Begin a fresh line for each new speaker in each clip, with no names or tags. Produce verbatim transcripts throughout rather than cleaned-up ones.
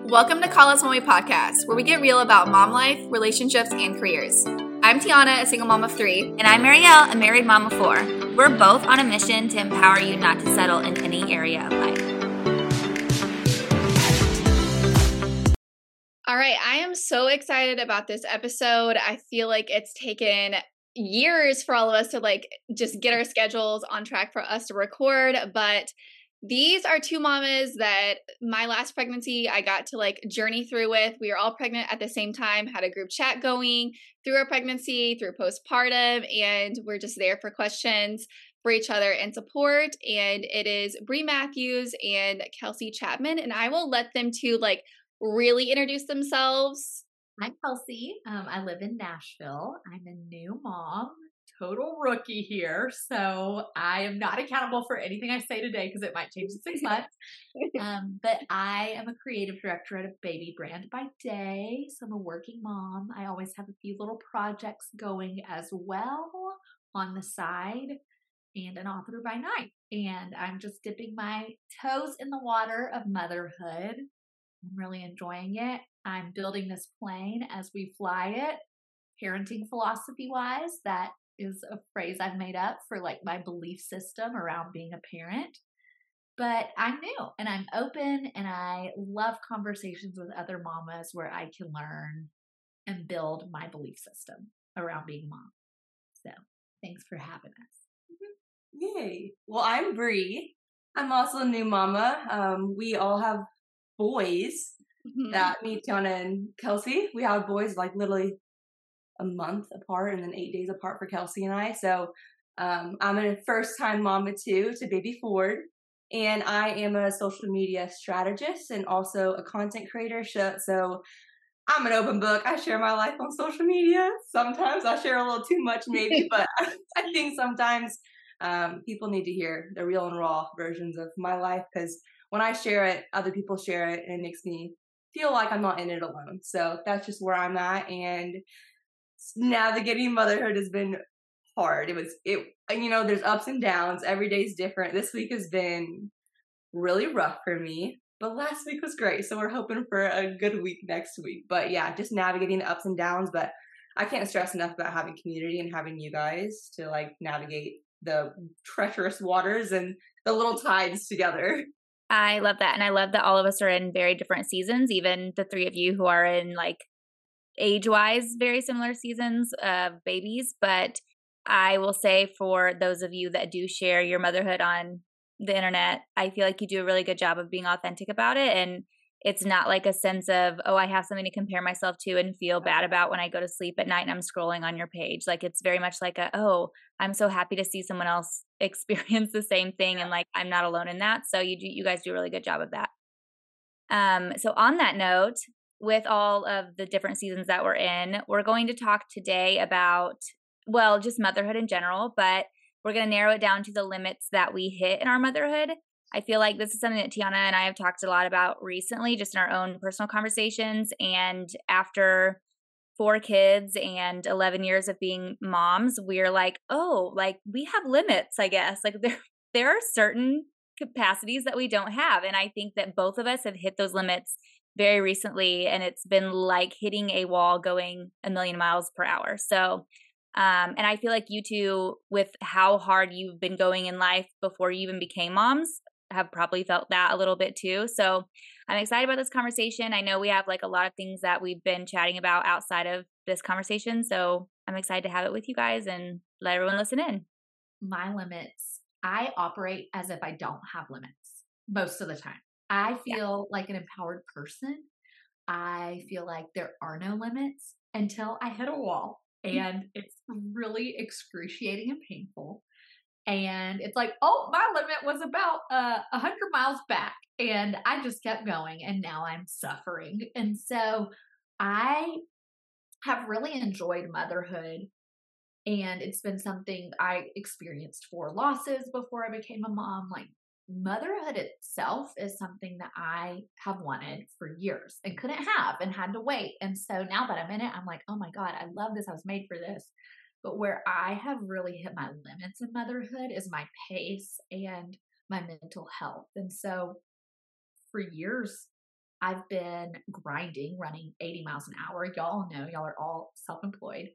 Welcome to Call Us Mommy Podcast, where we get real about mom life, relationships, and careers. I'm Tiana, a single mom of three.
And I'm Marielle, a married mom of four. We're both on a mission to empower you not to settle in any area of life.
All right, I am so excited about this episode. I feel like it's taken years for all of us to like just get our schedules on track for us to record, but these are two mamas that my last pregnancy I got to like journey through with. We were all pregnant at the same time, had a group chat going through our pregnancy, through postpartum, and we're just there for questions for each other and support. And it is Bree Matthews and Kelsey Chapman, and I will let them two like really introduce themselves.
I'm Kelsey. Um, I live in Nashville. I'm a new mom. Total rookie here, so I am not accountable for anything I say today because it might change in six months. Um, but I am a creative director at a baby brand by day, so I'm a working mom. I always have a few little projects going as well on the side, and an author by night. And I'm just dipping my toes in the water of motherhood. I'm really enjoying it. I'm building this plane as we fly it, parenting philosophy-wise. That is a phrase I've made up for like my belief system around being a parent. But I'm new and I'm open and I love conversations with other mamas where I can learn and build my belief system around being a mom. So thanks for having us.
Yay. Well, I'm Bree. I'm also a new mama. Um, we all have boys. Mm-hmm. That me, Tiana, and Kelsey. We have boys like literally a month apart and then eight days apart for Kelsey and I. So um, I'm a first-time mama too to baby Ford. And I am a social media strategist and also a content creator. So I'm an open book. I share my life on social media. Sometimes I share a little too much maybe, but I think sometimes um, people need to hear the real and raw versions of my life because when I share it, other people share it and it makes me feel like I'm not in it alone. So that's just where I'm at. And navigating motherhood has been hard. It was, it, you know, there's ups and downs. Every day's different. This week has been really rough for me, but last week was great. So we're hoping for a good week next week. But yeah, just navigating the ups and downs. But I can't stress enough about having community and having you guys to like navigate the treacherous waters and the little tides together.
I love that. And I love that all of us are in very different seasons, even the three of you who are in like age-wise, very similar seasons of babies. But I will say for those of you that do share your motherhood on the internet, I feel like you do a really good job of being authentic about it. And it's not like a sense of, oh, I have something to compare myself to and feel bad about when I go to sleep at night and I'm scrolling on your page. Like it's very much like a, oh, I'm so happy to see someone else experience the same thing. And like, I'm not alone in that. So you do, you guys do a really good job of that. Um, so on that note, with all of the different seasons that we're in, we're going to talk today about, well, just motherhood in general, but we're going to narrow it down to the limits that we hit in our motherhood. I feel like this is something that Tiana and I have talked a lot about recently, just in our own personal conversations. And after four kids and eleven years of being moms, we're like, oh, like we have limits, I guess. Like there, there are certain capacities that we don't have. And I think that both of us have hit those limits very recently, and it's been like hitting a wall going a million miles per hour. So, um, and I feel like you two, with how hard you've been going in life before you even became moms, have probably felt that a little bit too. So I'm excited about this conversation. I know we have like a lot of things that we've been chatting about outside of this conversation. So I'm excited to have it with you guys and let everyone listen in.
My limits, I operate as if I don't have limits most of the time. I feel yeah. like an empowered person. I feel like there are no limits until I hit a wall, and it's really excruciating and painful. And it's like, oh, my limit was about uh, one hundred miles back, and I just kept going, and now I'm suffering. And so I have really enjoyed motherhood, and it's been something I experienced four losses before I became a mom. Like, motherhood itself is something that I have wanted for years and couldn't have and had to wait. And so now that I'm in it, I'm like, oh my God, I love this. I was made for this. But where I have really hit my limits in motherhood is my pace and my mental health. And so for years, I've been grinding, running eighty miles an hour. Y'all know, y'all are all self-employed.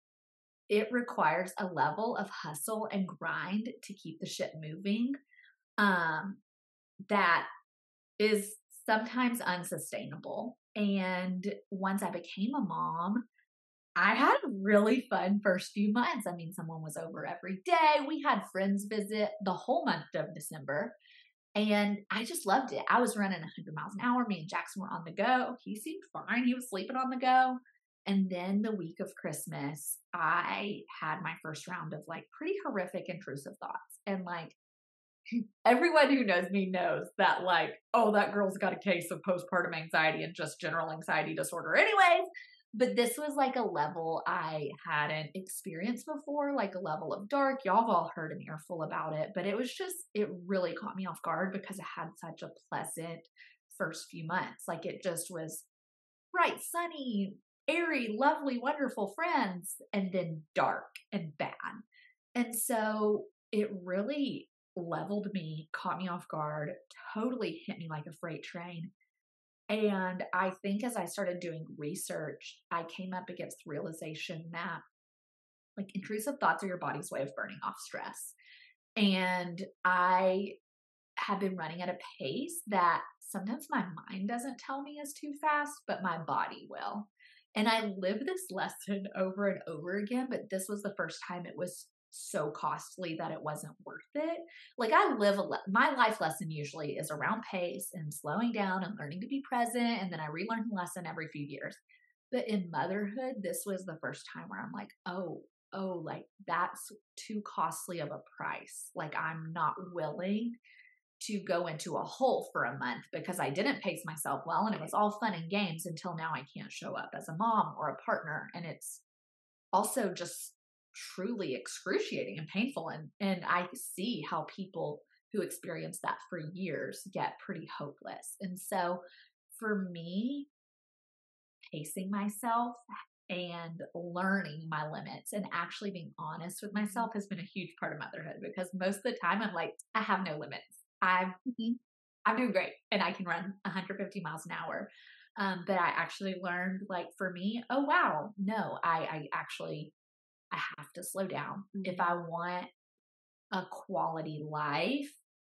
It requires a level of hustle and grind to keep the shit moving um, that is sometimes unsustainable. And once I became a mom, I had a really fun first few months. I mean, someone was over every day. We had friends visit the whole month of December. And I just loved it. I was running one hundred miles an hour. Me and Jackson were on the go. He seemed fine. He was sleeping on the go. And then the week of Christmas, I had my first round of like pretty horrific intrusive thoughts. And like everyone who knows me knows that like, oh, that girl's got a case of postpartum anxiety and just general anxiety disorder anyways. But this was like a level I hadn't experienced before, like a level of dark. Y'all have all heard an earful about it, but it was just, it really caught me off guard because it had such a pleasant first few months. Like it just was bright, sunny, airy, lovely, wonderful friends, and then dark and bad. And so it really leveled me, caught me off guard, totally hit me like a freight train. And I think as I started doing research, I came up against the realization that like intrusive thoughts are your body's way of burning off stress. And I have been running at a pace that sometimes my mind doesn't tell me is too fast, but my body will. And I lived this lesson over and over again, but this was the first time it was so costly that it wasn't worth it. Like I live a le- my life lesson usually is around pace and slowing down and learning to be present, and then I relearn the lesson every few years. But in motherhood, this was the first time where I'm like, oh, oh, like that's too costly of a price. Like I'm not willing to go into a hole for a month because I didn't pace myself well, and it was all fun and games until now I can't show up as a mom or a partner. And it's also just truly excruciating and painful. And, and I see how people who experience that for years get pretty hopeless. And so for me, pacing myself and learning my limits and actually being honest with myself has been a huge part of motherhood, because most of the time I'm like, I have no limits. I'm, I'm doing great and I can run one hundred fifty miles an hour. Um, but I actually learned, like, for me, oh, wow, no, I, I actually, I have to slow down. Mm-hmm. If I want a quality life,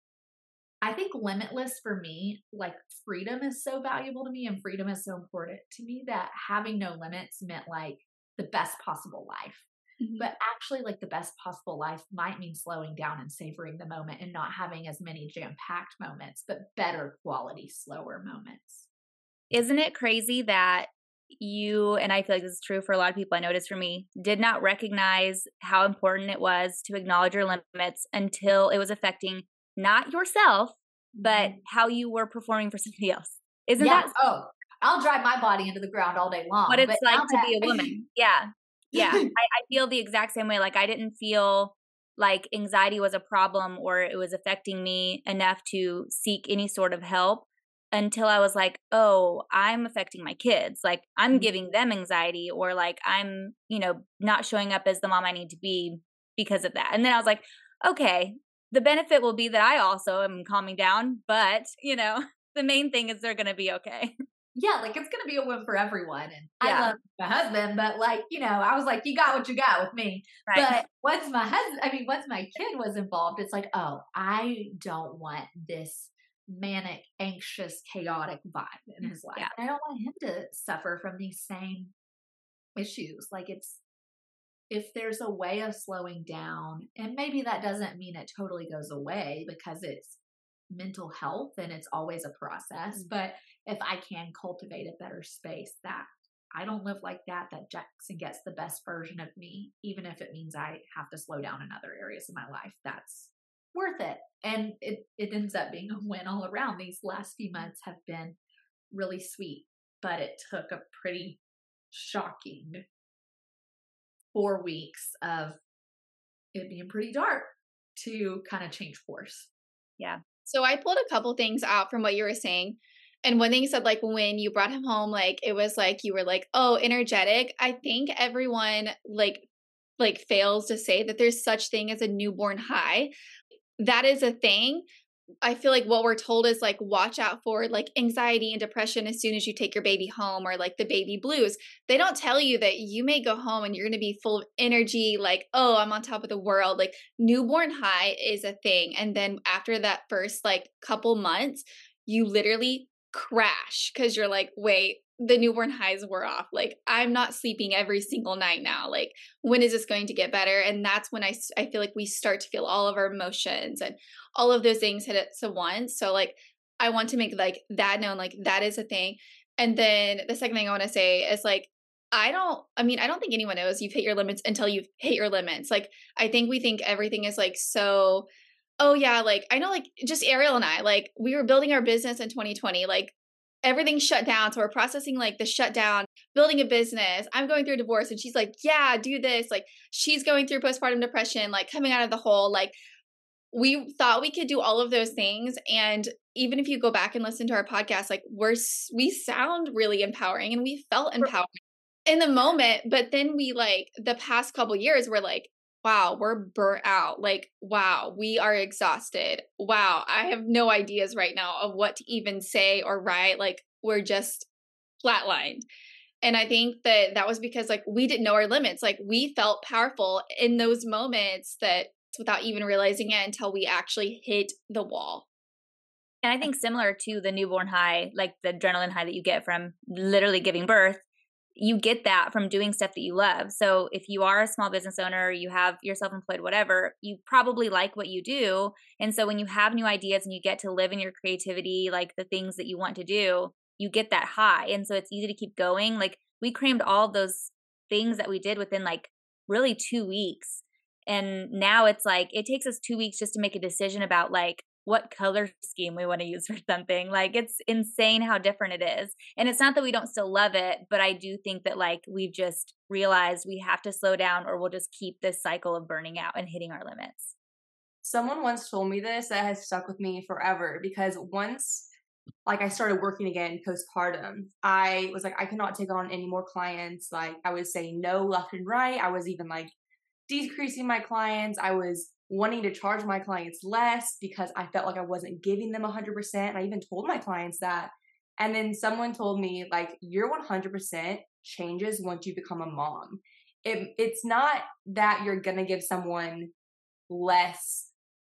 I think limitless for me, like freedom is so valuable to me and freedom is so important to me that having no limits meant like the best possible life. Mm-hmm. But actually, like the best possible life might mean slowing down and savoring the moment and not having as many jam-packed moments, but better quality, slower moments.
Isn't it crazy that you, and I feel like this is true for a lot of people, I noticed for me, did not recognize how important it was to acknowledge your limits until it was affecting not yourself, but how you were performing for somebody else. Isn't
yeah.
that?
Oh, I'll drive my body into the ground all day long.
What it's
but
like to
that-
be a woman. Yeah. Yeah. I, I feel the exact same way. Like I didn't feel like anxiety was a problem or it was affecting me enough to seek any sort of help until I was like, oh, I'm affecting my kids. Like I'm giving them anxiety, or like I'm, you know, not showing up as the mom I need to be because of that. And then I was like, okay, the benefit will be that I also am calming down, but you know, the main thing is they're going to be okay.
Yeah, like it's going to be a win for everyone. And
yeah.
I love my husband, but like, you know, I was like, you got what you got with me. Right. But once my husband, I mean, once my kid was involved, it's like, oh, I don't want this manic, anxious, chaotic vibe in his life. Yeah. I don't want him to suffer from these same issues. Like it's, if there's a way of slowing down, and maybe that doesn't mean it totally goes away because it's mental health and it's always a process, but if I can cultivate a better space that I don't live like that, that Jackson gets the best version of me, even if it means I have to slow down in other areas of my life, that's worth it. And it, it ends up being a win all around. These last few months have been really sweet, but it took a pretty shocking four weeks of it being pretty dark to kind of change course.
Yeah.
So I pulled a couple things out from what you were saying. And one thing you said, like when you brought him home, like it was like you were like, oh, energetic. I think everyone like like fails to say that there's such thing as a newborn high. That is a thing. I feel like what we're told is like, watch out for like anxiety and depression as soon as you take your baby home, or like the baby blues. They don't tell you that you may go home and you're going to be full of energy, like, oh, I'm on top of the world. Like newborn high is a thing. And then after that first like couple months, you literally crash because you're like, wait, the newborn highs were off. Like I'm not sleeping every single night now. Like when is this going to get better? And that's when I, I feel like we start to feel all of our emotions and all of those things hit us at once. So like, I want to make like that known, like that is a thing. And then the second thing I want to say is like, I don't, I mean, I don't think anyone knows you've hit your limits until you've hit your limits. Like, I think we think everything is like, so, oh yeah, like I know like just Ariel and I, like we were building our business in twenty twenty, like everything shut down. So we're processing like the shutdown, building a business. I'm going through a divorce and she's like, yeah, do this. Like she's going through postpartum depression, like coming out of the hole. Like we thought we could do all of those things. And even if you go back and listen to our podcast, like we're, we sound really empowering and we felt empowered in the moment. But then we like the past couple years, we're like, wow, we're burnt out. Like, wow, we are exhausted. Wow, I have no ideas right now of what to even say or write. Like, we're just flatlined. And I think that that was because like we didn't know our limits. Like we felt powerful in those moments that without even realizing it until we actually hit the wall.
And I think similar to the newborn high, like the adrenaline high that you get from literally giving birth, you get that from doing stuff that you love. So if you are a small business owner, you have you're self-employed, whatever, you probably like what you do. And so when you have new ideas and you get to live in your creativity, like the things that you want to do, you get that high. And so it's easy to keep going. Like we crammed all of those things that we did within like really two weeks. And now it's like, it takes us two weeks just to make a decision about like what color scheme we want to use for something. Like it's insane how different it is. And it's not that we don't still love it, but I do think that like we've just realized we have to slow down or we'll just keep this cycle of burning out and hitting our limits.
Someone once told me this that has stuck with me forever, because once like I started working again postpartum, I was like, I cannot take on any more clients. Like I was saying no left and right. I was even like decreasing my clients. I was wanting to charge my clients less because I felt like I wasn't giving them one hundred percent. And I even told my clients that. And then someone told me, like, your one hundred percent changes once you become a mom. It, it's not that you're going to give someone less,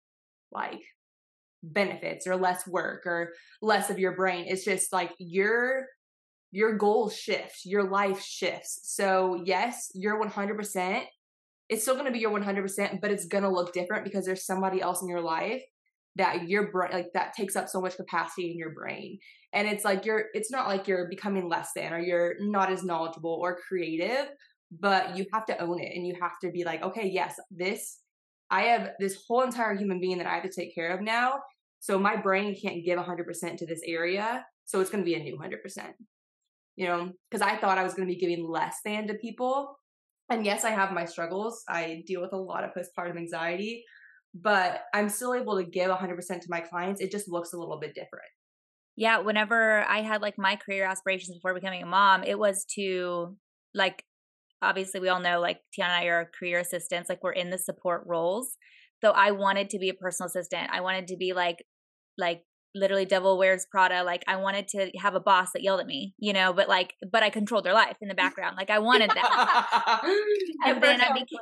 like, benefits or less work or less of your brain. It's just like your your goals shift, your life shifts. So yes, your one hundred percent, it's still going to be your one hundred percent, but it's going to look different because there's somebody else in your life that your brain, like that takes up so much capacity in your brain. And it's like you're, it's not like you're becoming less than or you're not as knowledgeable or creative, but you have to own it and you have to be like, okay, yes, this, I have this whole entire human being that I have to take care of now. So my brain can't give one hundred percent to this area. So it's going to be a new one hundred percent, you know, because I thought I was going to be giving less than to people. And yes, I have my struggles. I deal with a lot of postpartum anxiety, but I'm still able to give one hundred percent to my clients. It just looks a little bit different.
Yeah. Whenever I had like my career aspirations before becoming a mom, it was to like, obviously we all know like Tiana and I are career assistants, like we're in the support roles. So I wanted to be a personal assistant. I wanted to be like, like literally Devil Wears Prada. Like I wanted to have a boss that yelled at me, you know, but like, but I controlled their life in the background. Like I wanted that. And then I became,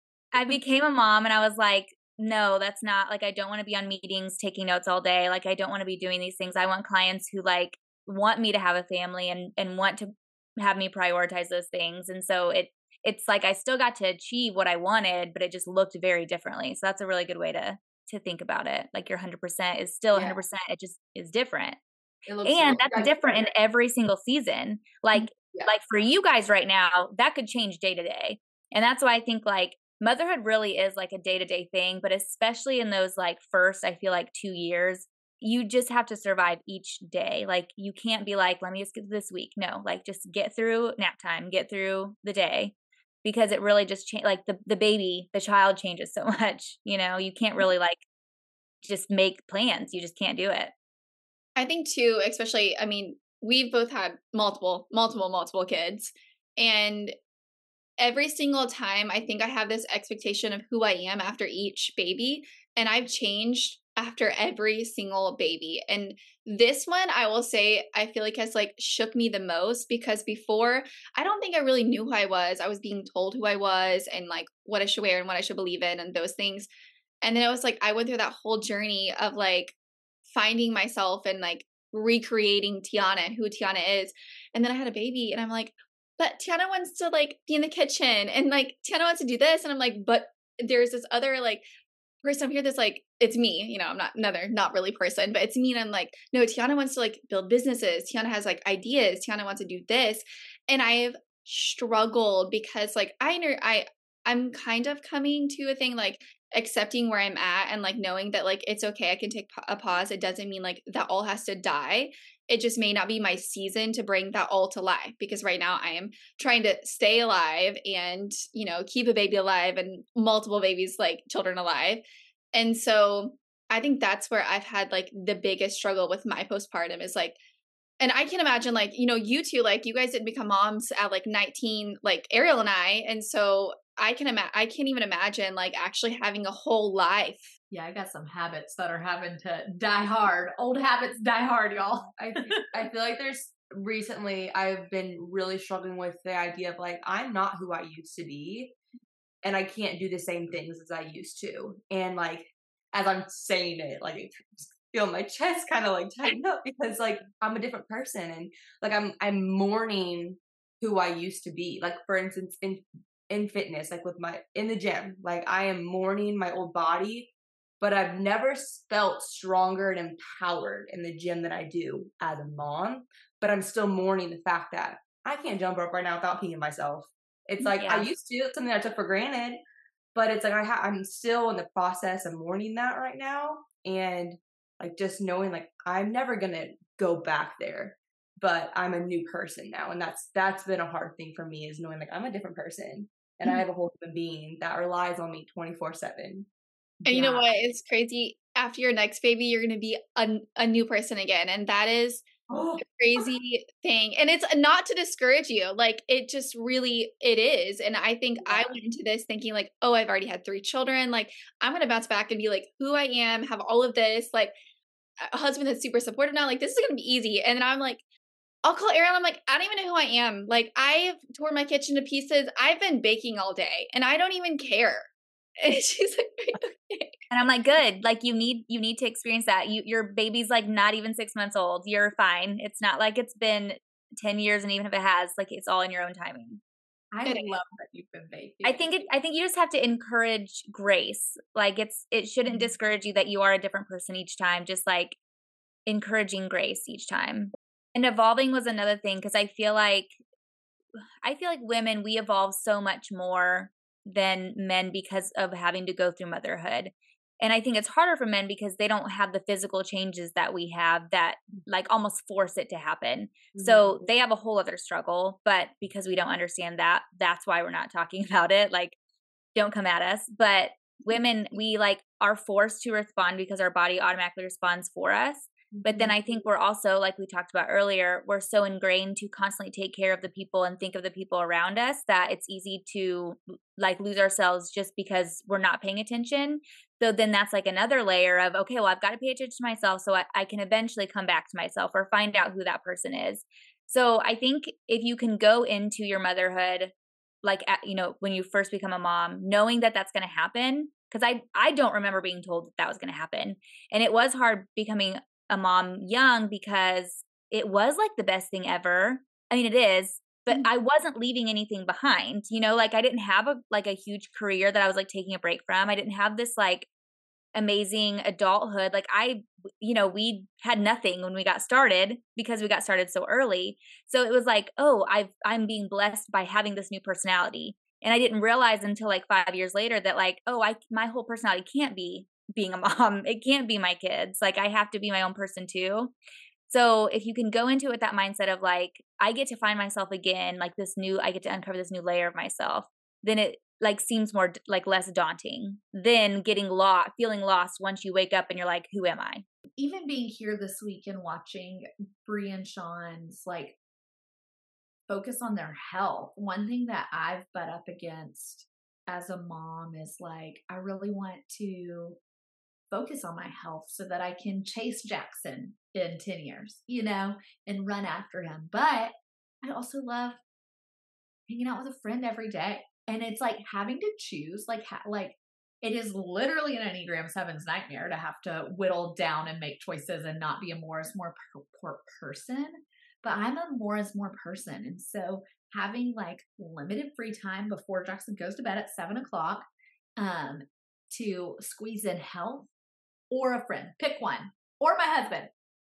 I became a mom and I was like, no, that's not like, I don't want to be on meetings, taking notes all day. Like I don't want to be doing these things. I want clients who like want me to have a family and, and want to have me prioritize those things. And so it, it's like, I still got to achieve what I wanted, but it just looked very differently. So that's a really good way to to think about it. Like your one hundred percent is still one hundred percent. Yeah. It just is different. And that's different in every single season. Like, yeah. like for you guys right now, that could change day to day. And that's why I think like motherhood really is like a day to day thing, but especially in those like first, I feel like two years, you just have to survive each day. Like you can't be like, let me just get this week. No, like just get through nap time, get through the day. Because it really just change like the, the baby, the child changes so much, you know, you can't really like just make plans. You just can't do it.
I think too, especially, I mean, we've both had multiple, multiple, multiple kids. And every single time I think I have this expectation of who I am after each baby. And I've changed after every single baby. And this one, I will say, I feel like has like shook me the most because before, I don't think I really knew who I was. I was being told who I was and like what I should wear and what I should believe in and those things. And then it was like, I went through that whole journey of like finding myself and like recreating Tiana and who Tiana is. And then I had a baby and I'm like, but Tiana wants to like be in the kitchen and like Tiana wants to do this. And I'm like, but there's this other like person up here that's like, it's me, you know, I'm not another, not really person, but it's me. And I'm like, no, Tiana wants to like build businesses. Tiana has like ideas. Tiana wants to do this. And I've struggled because like, I know I, I'm kind of coming to a thing like accepting where I'm at and like knowing that like, it's okay. I can take a pause. It doesn't mean like that all has to die. It just may not be my season to bring that all to life because right now I am trying to stay alive and, you know, keep a baby alive and multiple babies, like children alive. And so I think that's where I've had like the biggest struggle with my postpartum is like, and I can imagine like, you know, you two, like you guys didn't become moms at like nineteen, like Ariel and I. And so I can imagine, I can't even imagine like actually having a whole life.
Yeah, I got some habits that are having to die hard. Old habits die hard, y'all.
I feel, I feel like there's recently I've been really struggling with the idea of like I'm not who I used to be and I can't do the same things as I used to. And like as I'm saying it, like I feel my chest kind of like tighten up because like I'm a different person and like I'm I'm mourning who I used to be. Like for instance in in fitness, like with my in the gym, like I am mourning my old body. But I've never felt stronger and empowered in the gym than I do as a mom. But I'm still mourning the fact that I can't jump rope right now without peeing myself. It's like yeah. I used to. It's something I took for granted. But it's like I ha- I'm still in the process of mourning that right now. And like just knowing like I'm never going to go back there. But I'm a new person now. And that's that's been a hard thing for me is knowing like I'm a different person. And mm-hmm. I have a whole human being that relies on me twenty-four seven.
And you know what? It's crazy. After your next baby, you're going to be a, a new person again. And that is oh. a crazy thing. And it's not to discourage you. Like, it just really, it is. And I think yeah. I went into this thinking like, oh, I've already had three children. Like, I'm going to bounce back and be like who I am, have all of this, like a husband that's super supportive now. Like, this is going to be easy. And then I'm like, I'll call Ariel. I'm like, I don't even know who I am. Like, I've torn my kitchen to pieces. I've been baking all day and I don't even care. And she's like, okay.
And I'm like, good. Like you need, you need to experience that. You, your baby's like not even six months old. You're fine. It's not like it's been ten years. And even if it has, like it's all in your own timing.
I love that you've been baking.
I think it, I think you just have to encourage grace. Like it's, it shouldn't discourage you that you are a different person each time. Just like encouraging grace each time. And evolving was another thing. Cause I feel like, I feel like women, we evolve so much more than men because of having to go through motherhood. And I think it's harder for men because they don't have the physical changes that we have that like almost force it to happen. Mm-hmm. So they have a whole other struggle, but because we don't understand that, that's why we're not talking about it. Like, don't come at us. But women, we like are forced to respond because our body automatically responds for us. But then I think we're also, like we talked about earlier, we're so ingrained to constantly take care of the people and think of the people around us that it's easy to like lose ourselves just because we're not paying attention. So then that's like another layer of, okay, well, I've got to pay attention to myself so I, I can eventually come back to myself or find out who that person is. So I think if you can go into your motherhood, like, at, you know, when you first become a mom, knowing that that's going to happen, because I, I don't remember being told that that was going to happen. And it was hard becoming a mom young because it was like the best thing ever. I mean, it is, but mm-hmm. I wasn't leaving anything behind, you know, like I didn't have a, like a huge career that I was like taking a break from. I didn't have this like amazing adulthood. Like I, you know, we had nothing when we got started because we got started so early. So it was like, oh, I've, I'm being blessed by having this new personality. And I didn't realize until like five years later that like, oh, I, my whole personality can't be being a mom. It can't be my kids. Like I have to be my own person too. So if you can go into it with that mindset of like, I get to find myself again, like this new, I get to uncover this new layer of myself, then it like seems more like less daunting than getting lost, feeling lost once you wake up and you're like, who am I?
Even being here this week and watching Bree and Sean's like focus on their health. One thing that I've butt up against as a mom is like, I really want to focus on my health so that I can chase Jackson in ten years, you know, and run after him. But I also love hanging out with a friend every day. And it's like having to choose, like, ha- like it is literally an Enneagram seven's nightmare to have to whittle down and make choices and not be a more is more per, per person. But I'm a more is more person. And so having like limited free time before Jackson goes to bed at seven o'clock um, to squeeze in health or a friend, pick one, or my husband.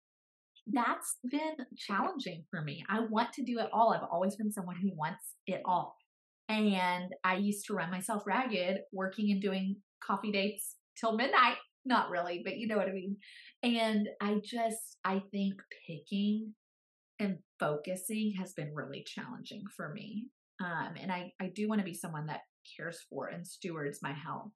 That's been challenging for me. I want to do it all. I've always been someone who wants it all. And I used to run myself ragged working and doing coffee dates till midnight. Not really, but you know what I mean. And I just, I think picking and focusing has been really challenging for me. Um, and I, I do want to be someone that cares for and stewards my health.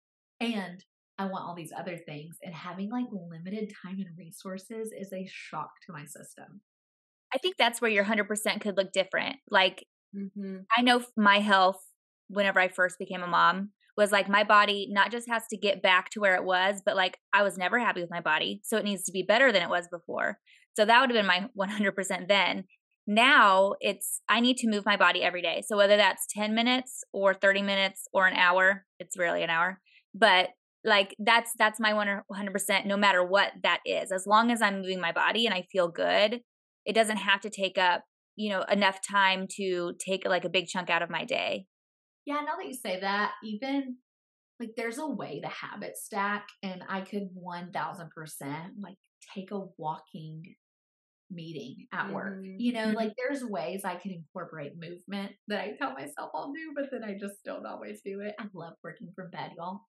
And I want all these other things. And having like limited time and resources is a shock to my system.
I think that's where your one hundred percent could look different. Like,
Mm-hmm.
I know my health, whenever I first became a mom, was like my body not just has to get back to where it was, but like I was never happy with my body. So it needs to be better than it was before. So that would have been my one hundred percent then. Now it's, I need to move my body every day. So whether that's ten minutes or thirty minutes or an hour, it's rarely an hour, but like that's, that's my one hundred percent no matter what that is. As long as I'm moving my body and I feel good, it doesn't have to take up, you know, enough time to take like a big chunk out of my day.
Yeah, now that you say that, even like there's a way to habit stack, and I could one thousand percent like take a walking meeting at work.
Mm-hmm.
You know, like there's ways I can incorporate movement that I tell myself I'll do, but then I just don't always do it. I love working from bed, y'all.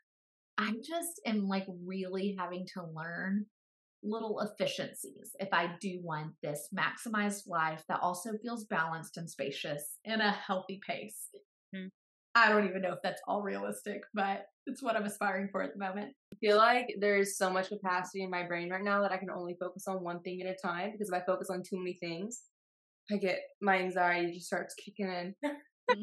I just am like really having to learn little efficiencies if I do want this maximized life that also feels balanced and spacious in a healthy pace. Mm-hmm. I don't even know if that's all realistic, but it's what I'm aspiring for at the moment.
I feel like there's so much capacity in my brain right now that I can only focus on one thing at a time, because if I focus on too many things, I get, my anxiety just starts kicking in. Mm-hmm.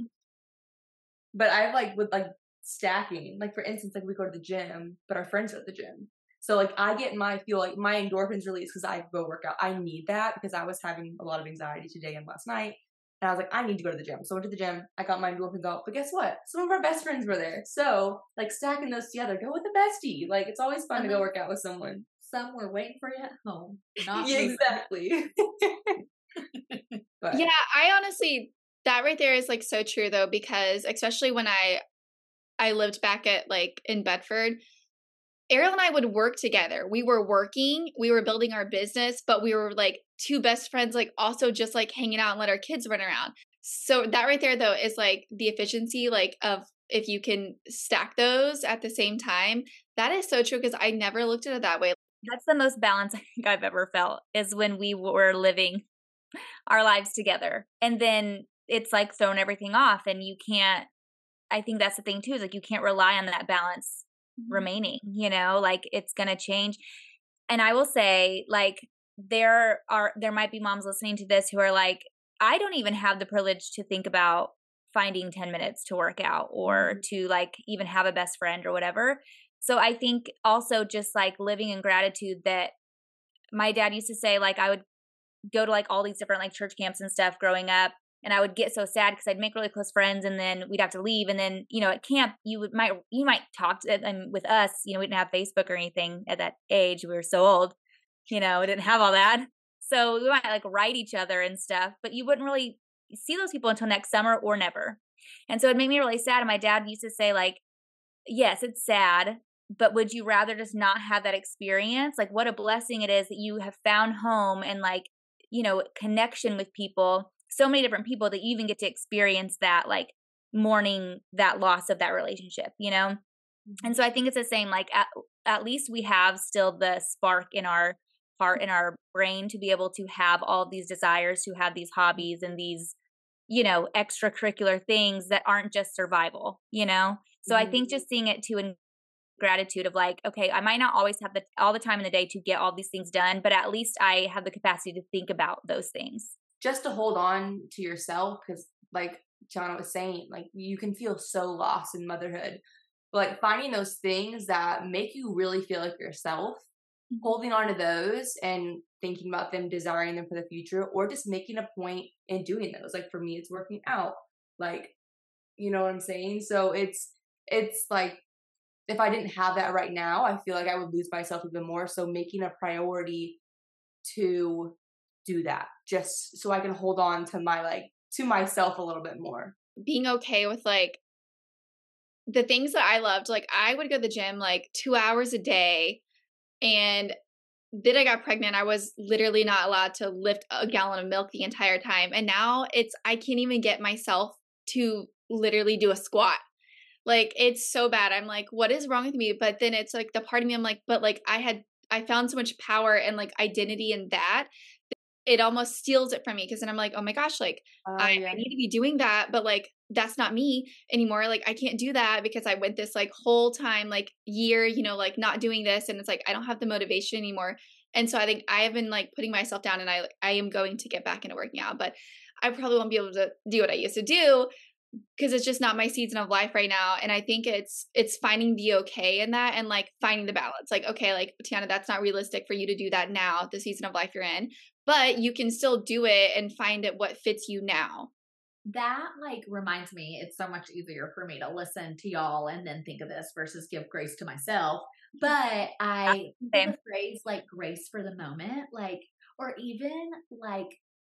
But I've like with like stacking, like for instance, like we go to the gym, but our friends are at the gym. So like I get my feel like my endorphins release because I go work out. I need that because I was having a lot of anxiety today and last night. And I was like, I need to go to the gym. So I went to the gym. I got my endorphins out. But guess what? Some of our best friends were there. So like stacking those together, go with the bestie. Like it's always fun and to go work out with someone.
Some were waiting for you at home. Not
yeah, exactly.
But. Yeah, I honestly, that right there is like so true though, because especially when I, I lived back at like in Bedford, Ariel and I would work together. We were working, we were building our business, but we were like two best friends, like also just like hanging out and let our kids run around. So that right there though is like the efficiency, like of if you can stack those at the same time. That is so true because I never looked at it that way.
That's the most balance I think I've ever felt is when we were living our lives together. And then it's like thrown everything off and you can't, I think that's the thing too, is like you can't rely on that balance remaining, you know, like it's going to change. And I will say like there are, there might be moms listening to this who are like, I don't even have the privilege to think about finding ten minutes to work out or to like even have a best friend or whatever. So I think also just like living in gratitude that my dad used to say, like I would go to like all these different like church camps and stuff growing up. And I would get so sad because I'd make really close friends and then we'd have to leave. And then, you know, at camp, you would might, you might talk to them with us, you know, we didn't have Facebook or anything at that age. We were so old, you know, we didn't have all that. So we might like write each other and stuff, but you wouldn't really see those people until next summer or never. And so it made me really sad. And my dad used to say like, yes, it's sad, but would you rather just not have that experience? Like what a blessing it is that you have found home and like, you know, connection with people. So many different people that you even get to experience that, like mourning that loss of that relationship, you know? Mm-hmm. And so I think it's the same, like at, at least we have still the spark in our heart, in our brain to be able to have all of these desires, to have these hobbies and these, you know, extracurricular things that aren't just survival, you know? So mm-hmm. I think just seeing it too in gratitude of like, okay, I might not always have the, all the time in the day to get all these things done, but at least I have the capacity to think about those things.
Just to hold on to yourself, because like Tiana was saying, like you can feel so lost in motherhood, But like finding those things that make you really feel like yourself, holding on to those and thinking about them, desiring them for the future, or just making a point in doing those. Like for me, it's working out. Like, you know what I'm saying? So it's, it's like, if I didn't have that right now, I feel like I would lose myself even more. So making a priority to do that just so I can hold on to my, like, to myself a little bit more.
Being okay with like the things that I loved. Like I would go to the gym like two hours a day, and then I got pregnant. I was literally not allowed to lift a gallon of milk the entire time. And now it's, I can't even get myself to literally do a squat. Like it's so bad. I'm like, what is wrong with me? But then it's like the part of me, I'm like, but like I had, I found so much power and like identity in that. It almost steals it from me. Cause then I'm like, oh my gosh, like
Uh,
I,
yeah.
I need to be doing that. But like, that's not me anymore. Like I can't do that because I went this like whole time, like year, you know, like not doing this. And it's like, I don't have the motivation anymore. And so I think I have been like putting myself down, and I, I am going to get back into working out, but I probably won't be able to do what I used to do because it's just not my season of life right now. And I think it's, it's finding the okay in that and like finding the balance. Like, okay, like Tiana, that's not realistic for you to do that now, the season of life you're in, but you can still do it and find it what fits you now.
That like reminds me, it's so much easier for me to listen to y'all and then think of this versus give grace to myself. But I think of the phrase like grace for the moment, like, or even like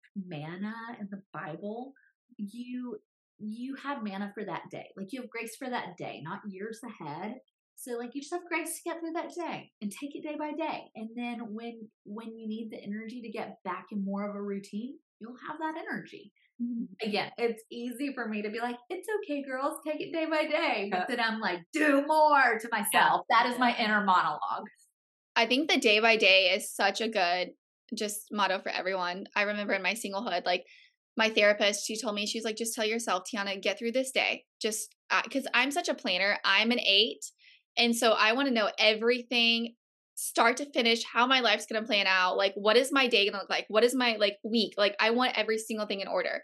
manna in the Bible, you, you have manna for that day. Like you have grace for that day, not years ahead. So like you just have grace to get through that day and take it day by day. And then when, when you need the energy to get back in more of a routine, you'll have that energy. Again, it's easy for me to be like, it's okay, girls, take it day by day. But then I'm like, do more to myself. That is my inner monologue.
I think the day by day is such a good just motto for everyone. I remember in my singlehood, like my therapist, she told me, she's like, just tell yourself, Tiana, get through this day. Just because uh, I'm such a planner. I'm an eight. And so I want to know everything start to finish, how my life's going to plan out. Like, what is my day going to look like? What is my like week? Like, I want every single thing in order.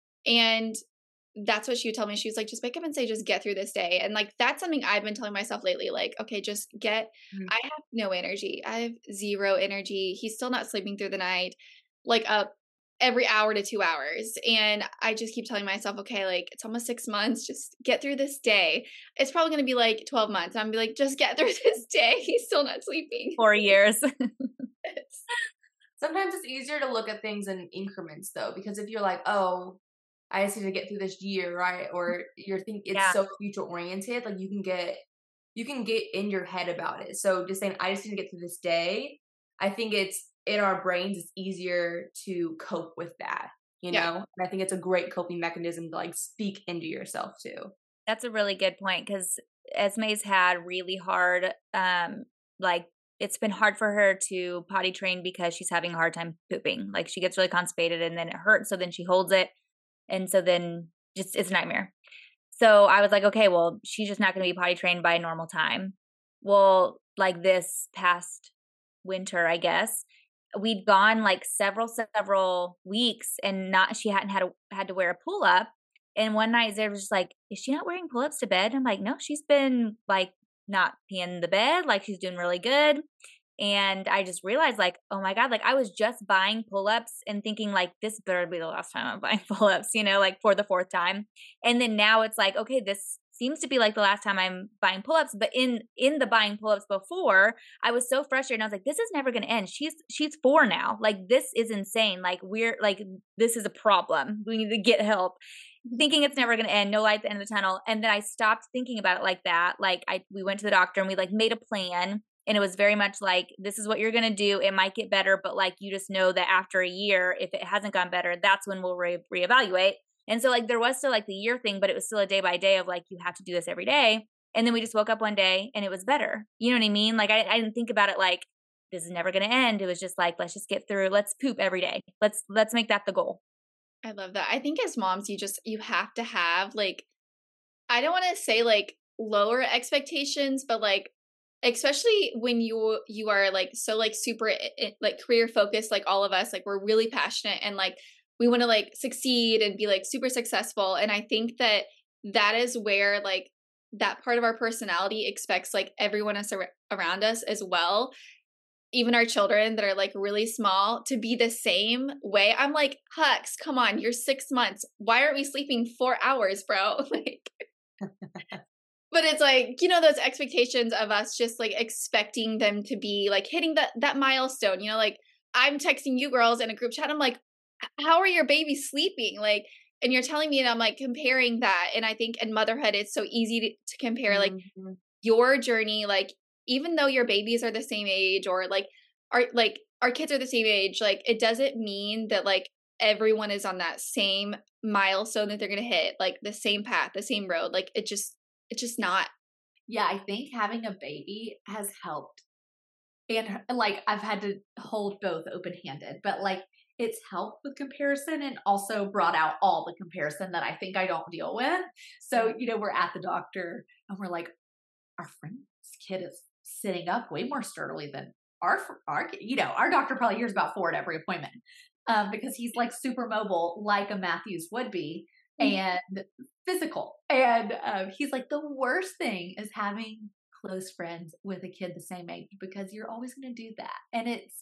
And that's what she would tell me. She was like, just wake up and say, just get through this day. And like, that's something I've been telling myself lately. Like, okay, just get, mm-hmm. I have no energy. I have zero energy. He's still not sleeping through the night, like up every hour to two hours. And I just keep telling myself, okay, like it's almost six months. Just get through this day. It's probably going to be like twelve months. I'm gonna be like, just get through this day. He's still not sleeping.
Four years.
Sometimes it's easier to look at things in increments though, because if you're like, oh, I just need to get through this year, right? Or you're thinking it's yeah. so future oriented, like you can get, you can get in your head about it. So just saying, I just need to get through this day. I think it's in our brains, it's easier to cope with that, you yeah. know? And I think it's a great coping mechanism to like speak into yourself too.
That's a really good point. Cause Esme's had really hard, um, like it's been hard for her to potty train because she's having a hard time pooping. Like she gets really constipated and then it hurts. So then she holds it. And so then just, it's a nightmare. So I was like, okay, well, she's just not going to be potty trained by normal time. Well, like this past winter, I guess, we'd gone like several, several weeks and not, she hadn't had a, had to wear a pull up. And one night they were just like, is she not wearing pull ups to bed? I'm like, no, she's been like not peeing in the bed. Like she's doing really good. And I just realized like, oh my God, like I was just buying pull-ups and thinking like, this better be the last time I'm buying pull-ups, you know, like for the fourth time. And then now it's like, okay, this seems to be like the last time I'm buying pull-ups. But in, in the buying pull-ups before, I was so frustrated. And I was like, this is never going to end. She's, she's four now. Like, this is insane. Like we're like, this is a problem. We need to get help. Thinking it's never going to end, no light at the end of the tunnel. And then I stopped thinking about it like that. Like I, we went to the doctor and we like made a plan. And it was very much like, this is what you're going to do. It might get better, but like, you just know that after a year, if it hasn't gone better, that's when we'll re- reevaluate. And so like, there was still like the year thing, but it was still a day by day of like, you have to do this every day. And then we just woke up one day and it was better. You know what I mean? Like, I, I didn't think about it like, this is never going to end. It was just like, let's just get through. Let's poop every day. Let's, let's make that the goal.
I love that. I think as moms, you just, you have to have like, I don't want to say like lower expectations, but like, especially when you you are like so like super like career focused, like all of us, like we're really passionate and like we want to like succeed and be like super successful. And I think that that is where like that part of our personality expects like everyone else ar- around us as well, even our children that are like really small, to be the same way. I'm like, Hux, come on, you're six months. Why aren't we sleeping four hours, bro? Like, but it's like, you know, those expectations of us just like expecting them to be like hitting that, that milestone, you know, like I'm texting you girls in a group chat. I'm like, how are your babies sleeping? Like, and you're telling me, and I'm like comparing that. And I think in motherhood, it's so easy to, to compare like mm-hmm. your journey, like, even though your babies are the same age or like our like our kids are the same age, like it doesn't mean that like everyone is on that same milestone that they're gonna hit, like the same path, the same road. Like it just it's just not.
Yeah, I think having a baby has helped. And like I've had to hold both open-handed, but like it's helped with comparison and also brought out all the comparison that I think I don't deal with. So, you know, we're at the doctor and we're like, our friend's kid is sitting up way more sturdily than our, our, you know, our doctor probably hears about four at every appointment, um, because he's like super mobile, like a Matthews would be, and physical. And um, he's like, the worst thing is having close friends with a kid the same age, because you're always going to do that. And it's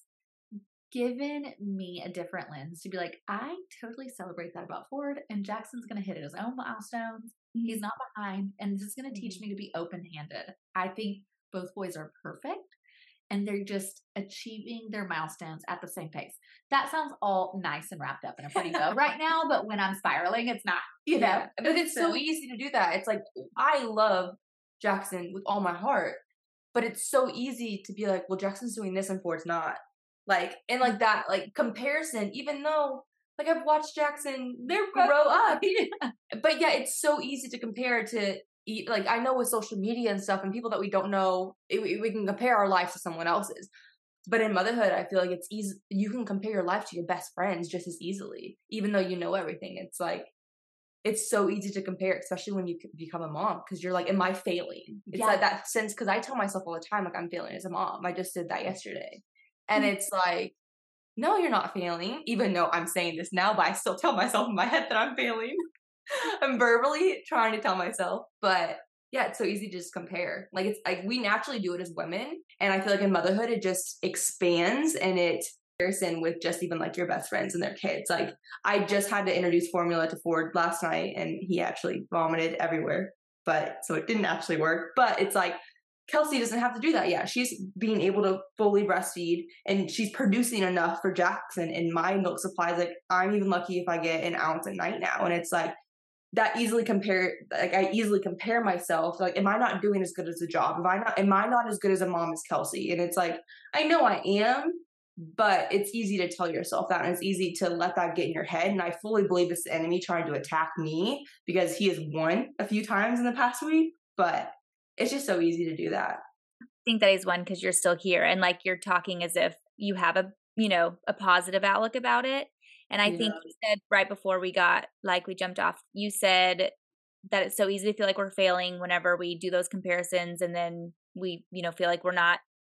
given me a different lens to be like, I totally celebrate that about Ford, and Jackson's going to hit his own milestones. He's not behind, and this is going to teach me to be open-handed. I think both boys are perfect, and they're just achieving their milestones at the same pace. That sounds all nice and wrapped up in a pretty bow right now, but when I'm spiraling, it's not, you know.
Yeah, but it's so, so easy to do that. It's like, I love Jackson with all my heart, but it's so easy to be like, well, Jackson's doing this and Ford's not. Like, and like that, like comparison, even though like I've watched Jackson
they're
grow up, but yeah, it's so easy to compare to, like, I know with social media and stuff and people that we don't know, it, we can compare our lives to someone else's. But in motherhood, I feel like it's easy. You can compare your life to your best friends just as easily, even though you know everything. It's like, it's so easy to compare, especially when you become a mom, because you're like, am I failing? It's yeah. like that sense, because I tell myself all the time, like, I'm failing as a mom. I just did that yesterday. And it's like, no, you're not failing, even though I'm saying this now, but I still tell myself in my head that I'm failing. I'm verbally trying to tell myself, but yeah, it's so easy to just compare. Like, it's like we naturally do it as women. And I feel like in motherhood, it just expands and it comparison with just even like your best friends and their kids. Like, I just had to introduce formula to Ford last night and he actually vomited everywhere, but so it didn't actually work. But it's like, Kelsey doesn't have to do that yet. She's being able to fully breastfeed and she's producing enough for Jackson, and my milk supply is like, I'm even lucky if I get an ounce a night now. And it's like, that easily compare, like I easily compare myself. Like, am I not doing as good as a job? Am I not, am I not as good as a mom as Kelsey? And it's like, I know I am, but it's easy to tell yourself that. And it's easy to let that get in your head. And I fully believe it's the enemy trying to attack me, because he has won a few times in the past week, but it's just so easy to do that.
I think that is one, because you're still here and like you're talking as if you have a, you know, a positive outlook about it. And I yeah. think you said right before we got, like we jumped off, you said that it's so easy to feel like we're failing whenever we do those comparisons, and then we, you know, feel like we're not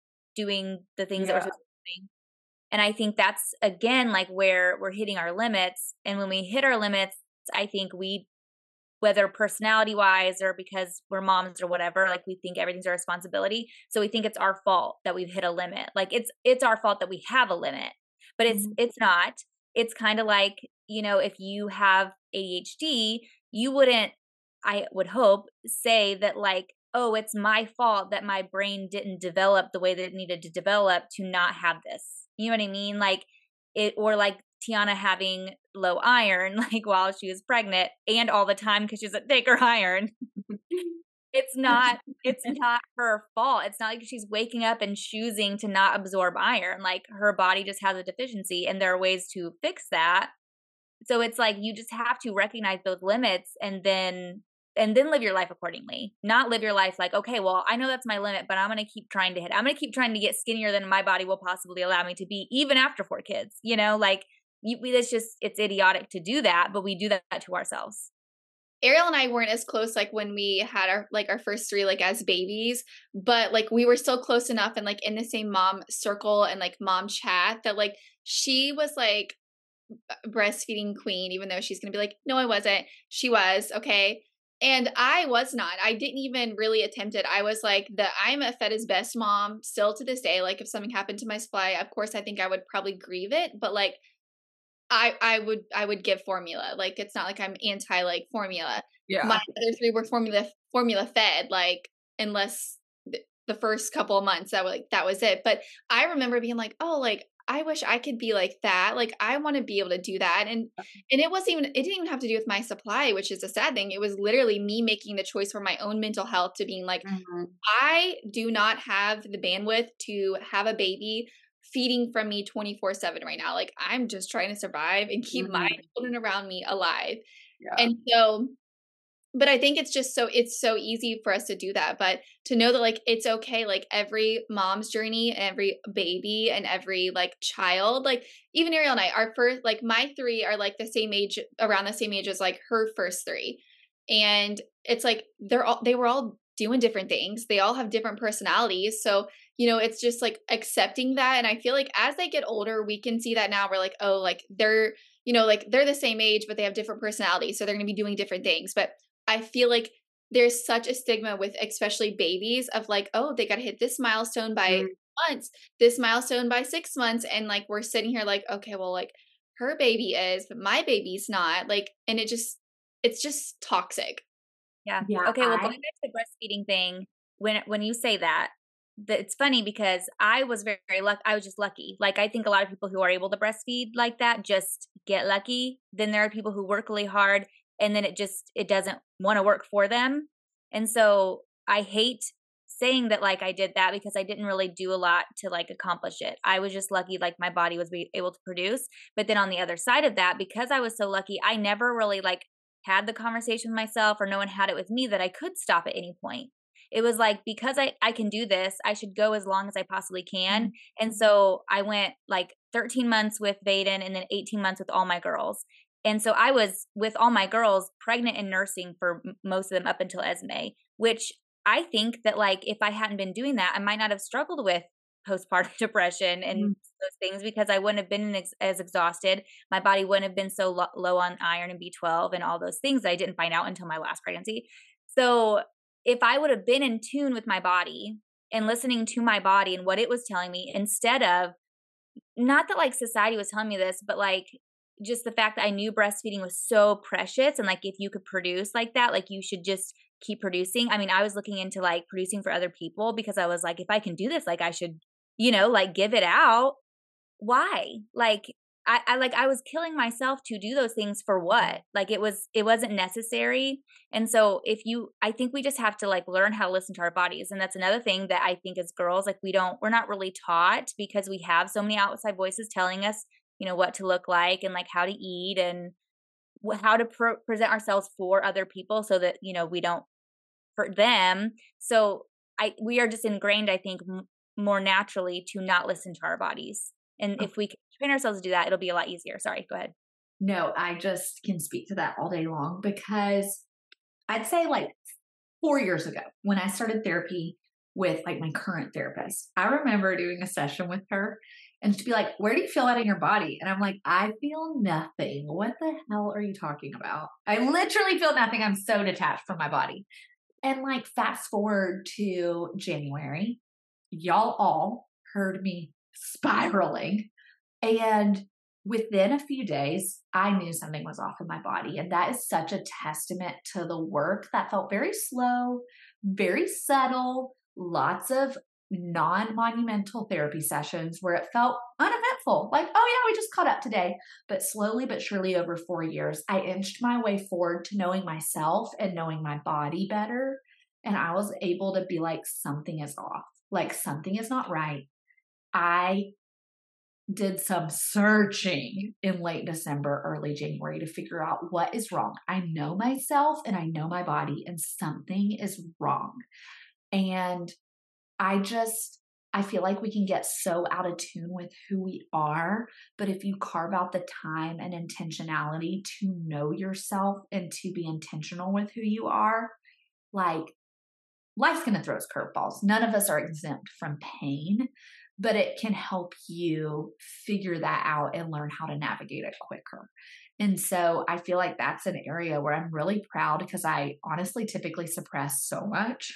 doing the things yeah. that we're supposed to be doing. And I think that's, again, like where we're hitting our limits. And when we hit our limits, I think we, whether personality wise or because we're moms or whatever, like we think everything's our responsibility. So we think it's our fault that we've hit a limit. Like it's, it's our fault that we have a limit, but it's, mm-hmm. it's not. It's kind of like, you know, if you have A D H D, you wouldn't, I would hope, say that like, oh, it's my fault that my brain didn't develop the way that it needed to develop to not have this. You know what I mean? Like it, or like Tiana having low iron, like while she was pregnant and all the time because she doesn't take her iron. It's not, it's not her fault. It's not like she's waking up and choosing to not absorb iron. Like her body just has a deficiency, and there are ways to fix that. So it's like, you just have to recognize those limits and then, and then live your life accordingly. Not live your life like, okay, well, I know that's my limit, but I'm going to keep trying to hit. I'm going to keep trying to get skinnier than my body will possibly allow me to be, even after four kids, you know, like you, we, it's just, it's idiotic to do that, but we do that to ourselves.
Ariel and I weren't as close like when we had our like our first three like as babies, but like we were still close enough and like in the same mom circle and like mom chat that like she was like breastfeeding queen, even though she's gonna be like, no, I wasn't. She was, okay. And I was not. I didn't even really attempt it. I was like the I'm a fed as best mom still to this day. Like if something happened to my supply, of course I think I would probably grieve it, but like I I would I would give formula. Like it's not like I'm anti like formula.
Yeah.
My other three were formula formula fed, like unless the, the first couple of months that was like that was it. But I remember being like, oh, like I wish I could be like that. Like I want to be able to do that. And and it wasn't even it didn't even have to do with my supply, which is a sad thing. It was literally me making the choice for my own mental health to being like,
Mm-hmm.
I do not have the bandwidth to have a baby feeding from me twenty-four seven right now. Like I'm just trying to survive and keep
Mm-hmm.
my children around me alive.
Yeah.
And so but I think it's just so it's so easy for us to do that, but to know that like it's okay, like every mom's journey, every baby and every like child, like even Ariel and I, our first like my three are like the same age, around the same age as like her first three. And it's like they're all they were all doing different things. They all have different personalities. So, you know, it's just like accepting that. And I feel like as they get older, we can see that now. We're like, oh, like they're, you know, like they're the same age, but they have different personalities. So they're going to be doing different things. But I feel like there's such a stigma with especially babies of like, oh, they got to hit this milestone by
Mm-hmm.
months, this milestone by six months. And like, we're sitting here like, okay, well, like her baby is, but my baby's not like, and it just, it's just toxic.
Yeah.
Yeah,
Okay. Well,
I-
going back to the breastfeeding thing, when when you say that, that it's funny because I was very, very lucky. I was just lucky. Like I think a lot of people who are able to breastfeed like that just get lucky. Then there are people who work really hard, and then it just it doesn't want to work for them. And so I hate saying that like I did that because I didn't really do a lot to like accomplish it. I was just lucky, like my body was be able to produce. But then on the other side of that, because I was so lucky, I never really like had the conversation with myself, or no one had it with me that I could stop at any point. It was like, because I, I can do this, I should go as long as I possibly can. Mm-hmm. And so I went like thirteen months with Vaden and then eighteen months with all my girls. And so I was with all my girls pregnant and nursing for m- most of them up until Esme, which I think that like if I hadn't been doing that, I might not have struggled with postpartum depression and mm-hmm. those things, because I wouldn't have been ex- as exhausted. My body wouldn't have been so lo- low on iron and B twelve and all those things that I didn't find out until my last pregnancy. So if I would have been in tune with my body and listening to my body and what it was telling me, instead of, not that like society was telling me this, but like just the fact that I knew breastfeeding was so precious, and like if you could produce like that, like you should just keep producing. I mean, I was looking into like producing for other people because I was like, if I can do this, like I should, you know, like give it out. Why? Like I, I like I was killing myself to do those things for what? Like it was it wasn't necessary. And so if you I think we just have to like learn how to listen to our bodies. And that's another thing that I think as girls, like we don't we're not really taught, because we have so many outside voices telling us, you know, what to look like and like how to eat and wh- how to pr- present ourselves for other people, so that, you know, we don't for them. So I we are just ingrained, I think, m- more naturally to not listen to our bodies. And if we can train ourselves to do that, it'll be a lot easier. Sorry, go ahead.
No, I just can speak to that all day long, because I'd say like four years ago when I started therapy with like my current therapist, I remember doing a session with her and she'd be like, where do you feel that in your body? And I'm like, I feel nothing. What the hell are you talking about? I literally feel nothing. I'm so detached from my body. And like fast forward to January, y'all all heard me spiraling. And within a few days, I knew something was off in my body. And that is such a testament to the work that felt very slow, very subtle, lots of non-monumental therapy sessions where it felt uneventful. Like, oh yeah, we just caught up today. But slowly but surely over four years, I inched my way forward to knowing myself and knowing my body better. And I was able to be like, something is off. Like something is not right. I did some searching in late December, early January to figure out what is wrong. I know myself and I know my body, and something is wrong. And I just, I feel like we can get so out of tune with who we are. But if you carve out the time and intentionality to know yourself and to be intentional with who you are, like life's going to throw us curveballs. None of us are exempt from pain. but it can help you figure that out and learn how to navigate it quicker. And so I feel like that's an area where I'm really proud because I honestly typically suppress so much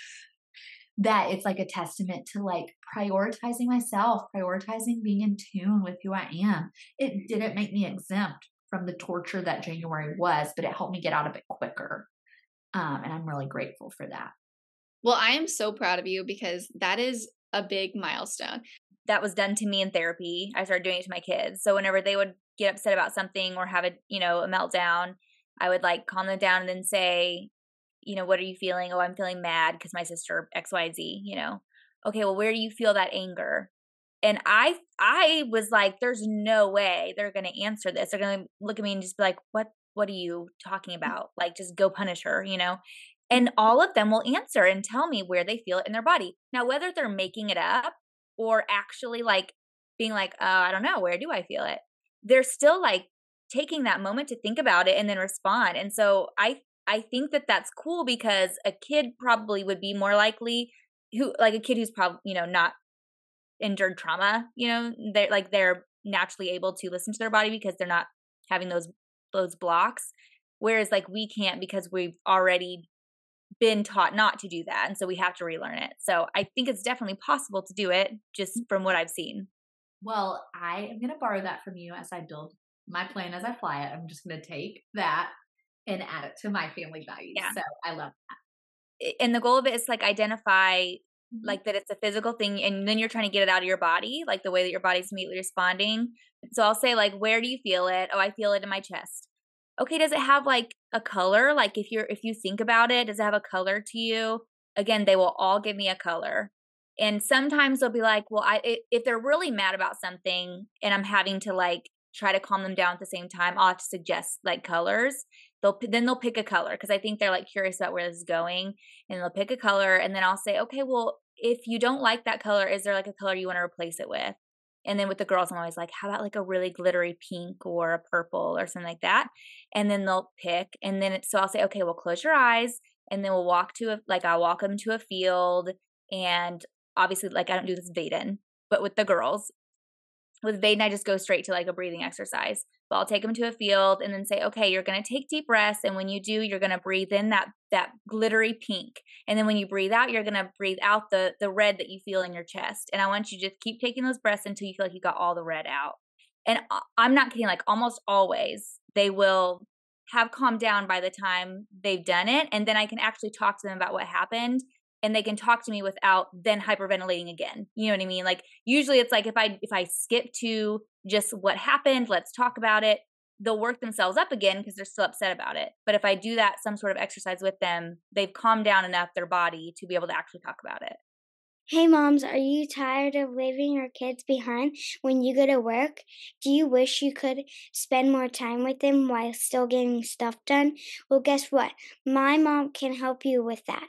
that it's like a testament to like prioritizing myself, prioritizing being in tune with who I am. It didn't make me exempt from the torture that January was, but it helped me get out of it quicker. Um, and I'm really grateful for that.
Well, I am so proud of you because that is a big milestone.
That was done to me in therapy. I started doing it to my kids. So whenever they would get upset about something or have a, you know, a meltdown, I would like calm them down and then say, you know, what are you feeling? Oh, I'm feeling mad because my sister X, Y, Z, you know. Okay, well, where do you feel that anger? And I I was like, there's no way they're going to answer this. They're going to look at me and just be like, what, what are you talking about? Like, just go punish her, you know? And all of them will answer and tell me where they feel it in their body. Now, whether they're making it up or actually like being like, oh, I don't know, where do I feel it? They're still like taking that moment to think about it and then respond. And so I I think that that's cool because a kid probably would be more likely who like a kid who's probably, you know, not endured trauma, you know, they're like they're naturally able to listen to their body because they're not having those those blocks. Whereas like we can't because we've already been taught not to do that. And so we have to relearn it. So I think it's definitely possible to do it just from what I've seen.
Well, I am going to borrow that from you as I build my plan as I fly it. I'm just going to take that and add it to my family values.
Yeah.
So I love that.
And the goal of it is like identify like that it's a physical thing and then you're trying to get it out of your body, like the way that your body's immediately responding. So I'll say like, where do you feel it? Oh, I feel it in my chest. Okay, does it have like a color? Like if you're if you think about it, does it have a color to you? Again, they will all give me a color. And sometimes they'll be like, well, I if they're really mad about something and I'm having to like try to calm them down at the same time, I'll have to suggest like colors. They'll then they'll pick a color because I think they're like curious about where this is going, and they'll pick a color, and then I'll say, okay, well, if you don't like that color, is there like a color you want to replace it with? And then with the girls, I'm always like, how about like a really glittery pink or a purple or something like that? And then they'll pick, and then it, so I'll say, okay, well, close your eyes, and then we'll walk to a like I'll walk them to a field, and obviously like I don't do this with Vaden, but with the girls. With Vaden, I just go straight to like a breathing exercise. But I'll take them to a field and then say, okay, you're going to take deep breaths. And when you do, you're going to breathe in that that glittery pink. And then when you breathe out, you're going to breathe out the the red that you feel in your chest. And I want you to just keep taking those breaths until you feel like you got all the red out. And I'm not kidding, like almost always they will have calmed down by the time they've done it. And then I can actually talk to them about what happened. And they can talk to me without then hyperventilating again. You know what I mean? Like usually it's like if I if I skip to just what happened, let's talk about it, they'll work themselves up again because they're still upset about it. But if I do that some sort of exercise with them, they've calmed down enough their body to be able to actually talk about it.
Hey moms, are you tired of leaving your kids behind when you go to work? Do you wish you could spend more time with them while still getting stuff done? Well, guess what? My mom can help you with that.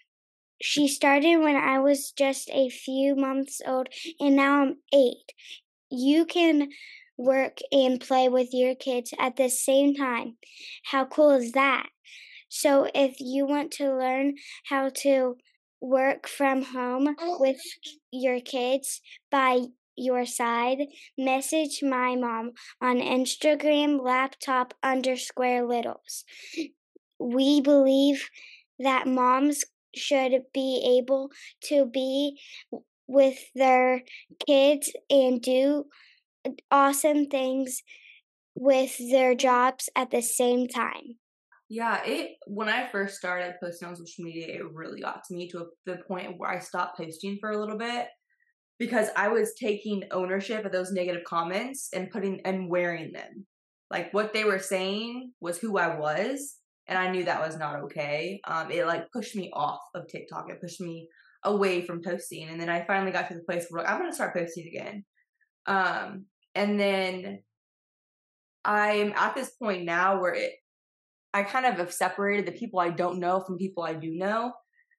She started when I was just a few months old, and now I'm eight. You can work and play with your kids at the same time. How cool is that? So if you want to learn how to work from home with your kids by your side, message my mom on Instagram, laptop underscore littles. We believe that moms should be able to be with their kids and do awesome things with their jobs at the same time.
Yeah, it when I first started posting on social media, it really got to me to the point where I stopped posting for a little bit because I was taking ownership of those negative comments and putting and wearing them. Like what they were saying was who I was. And I knew that was not okay. Um, it like pushed me off of TikTok. It pushed me away from posting. And then I finally got to the place where like, I'm going to start posting again. Um, and then I'm at this point now where it, I kind of have separated the people I don't know from people I do know.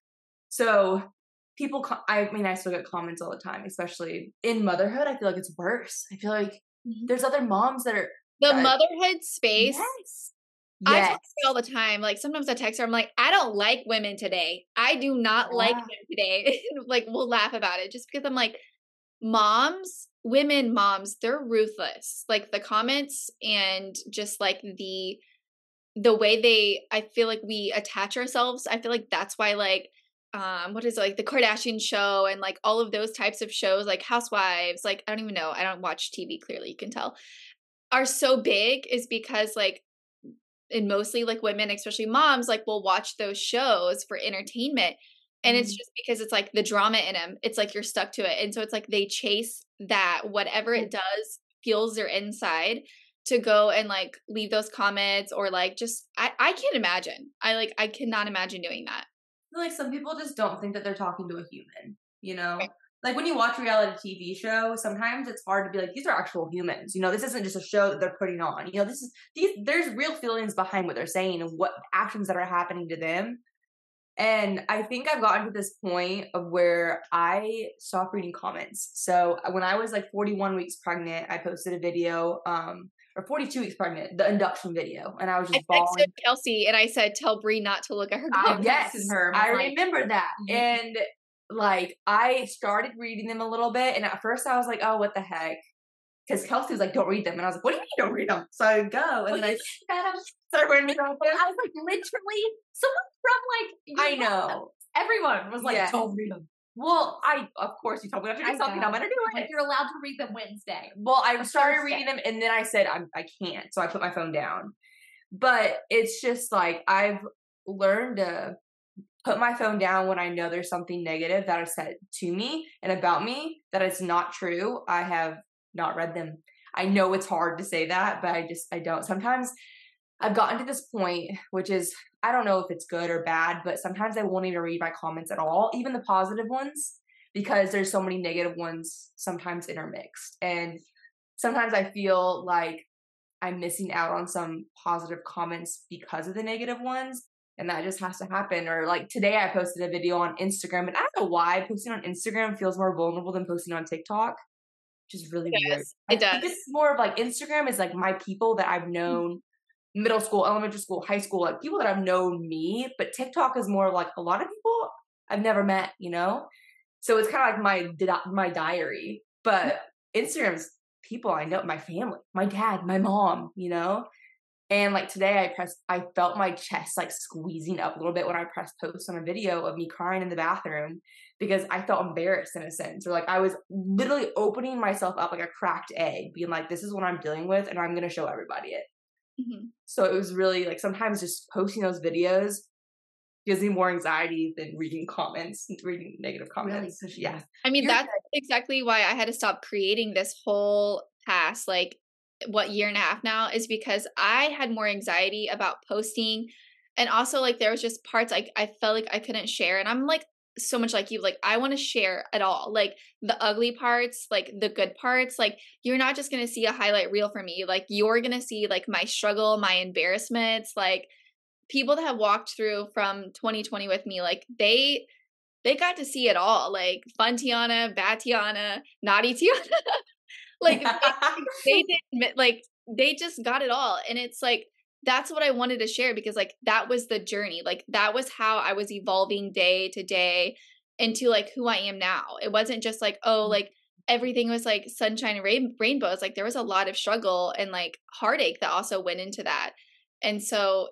So people, I mean, I still get comments all the time, especially in motherhood. I feel like it's worse. I feel like mm-hmm. there's other moms that are.
The
that,
motherhood space.
Yes.
I
Yes.
talk to all the time. Like sometimes I text her, I'm like, I don't like women today. I do not
yeah.
like them today. Like we'll laugh about it just because I'm like, moms, women moms, they're ruthless. Like the comments and just like the the way they, I feel like we attach ourselves. I feel like that's why like um what is it, like the Kardashian show and like all of those types of shows, like Housewives, like I don't even know, I don't watch T V, clearly you can tell, are so big, is because like, and mostly like women, especially moms, like will watch those shows for entertainment. And mm-hmm. it's just because it's like the drama in them. It's like you're stuck to it. And so it's like they chase that, whatever it does, fuels their inside to go and like leave those comments or like just, I, I can't imagine. I like, I cannot imagine doing that.
I feel like some people just don't think that they're talking to a human, you know? Right. Like when you watch a reality T V show, sometimes it's hard to be like, these are actual humans. You know, this isn't just a show that they're putting on. You know, this is these. There's real feelings behind what they're saying and what actions that are happening to them. And I think I've gotten to this point of where I stopped reading comments. So when I was like forty-one weeks pregnant, I posted a video, um, or forty-two weeks pregnant, the induction video, and I was just
I texted
bawling.
Kelsey and I said, "Tell Bree not to look at her comments."
Yes, her. I like, remember that, mm-hmm. and. Like, I started reading them a little bit, and at first I was like, oh, what the heck? Because Kelsey was like, don't read them. And I was like, what do you mean don't read them? So I would go, and well, then I started reading them.
I was like, literally, someone from, like,
I know.
Everyone was like,
yeah.
don't read them.
Well, I, of course, you told me not to do something. I'm going to do it.
Like, you're allowed to read them Wednesday.
Well, I started reading them, and then I said, I'm, I can't. So I put my phone down. But it's just, like, I've learned to put my phone down when I know there's something negative that is said to me and about me that is not true. I have not read them. I know it's hard to say that, but I just, I don't. Sometimes I've gotten to this point, which is, I don't know if it's good or bad, but sometimes I won't even read my comments at all, even the positive ones, because there's so many negative ones sometimes intermixed. And sometimes I feel like I'm missing out on some positive comments because of the negative ones. And that just has to happen. Or like today I posted a video on Instagram, and I don't know why posting on Instagram feels more vulnerable than posting on TikTok, which is really
it
weird.
Does. It
I
does.
think it's more of like Instagram is like my people that I've known middle school, elementary school, high school, like people that I've known me. But TikTok is more like a lot of people I've never met, you know? So it's kind of like my, my diary. But Instagram's people I know, my family, my dad, my mom, you know? And like today I pressed, I felt my chest like squeezing up a little bit when I pressed post on a video of me crying in the bathroom because I felt embarrassed in a sense, or like I was literally opening myself up like a cracked egg, being like, this is what I'm dealing with and I'm going to show everybody it. Mm-hmm. So it was really like sometimes just posting those videos gives me more anxiety than reading comments, reading negative comments. Really? Yeah.
I mean, You're that's right. exactly why I had to stop creating this whole past, like, what year and a half now, is because I had more anxiety about posting. And also like there was just parts like I felt like I couldn't share. And I'm like so much like you, like I want to share it all, like the ugly parts, like the good parts. Like you're not just going to see a highlight reel for me. Like you're going to see like my struggle, my embarrassments, like people that have walked through from twenty twenty with me, like they they got to see it all, like fun Tiana, bad Tiana, naughty Tiana. Like they, they did, like they just got it all. And it's like, that's what I wanted to share because like, that was the journey. Like that was how I was evolving day to day into like who I am now. It wasn't just like, oh, like everything was like sunshine and rain- rainbows. Like there was a lot of struggle and like heartache that also went into that. And so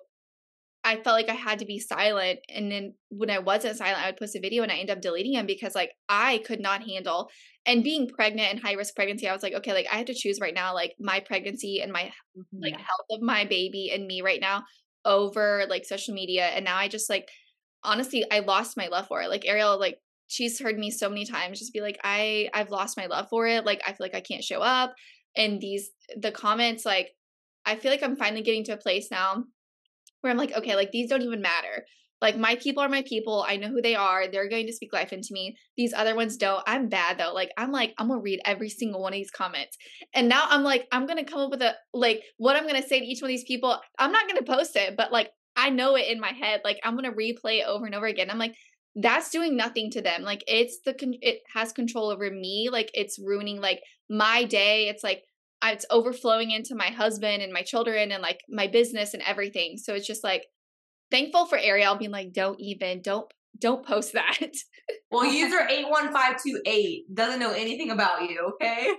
I felt like I had to be silent. And then when I wasn't silent, I would post a video and I ended up deleting them because like I could not handle, and being pregnant and high risk pregnancy, I was like, okay, like I have to choose right now, like my pregnancy and my mm-hmm. like health of my baby and me right now over like social media. And now I just like, honestly, I lost my love for it. Like Ariel, like she's heard me so many times just be like, I, I've lost my love for it. Like, I feel like I can't show up. And these, the comments, like, I feel like I'm finally getting to a place now where I'm like, okay, like these don't even matter. Like my people are my people. I know who they are. They're going to speak life into me. These other ones don't. I'm bad though. Like I'm like, I'm going to read every single one of these comments. And now I'm like, I'm going to come up with a, like what I'm going to say to each one of these people. I'm not going to post it, but like, I know it in my head. Like I'm going to replay it over and over again. I'm like, that's doing nothing to them. Like it's the, it has control over me. Like it's ruining like my day. It's like, it's overflowing into my husband and my children and like my business and everything. So it's just like, thankful for Ariel being like, don't even, don't don't post that.
Well, user eight one five two eight doesn't know anything about you, okay?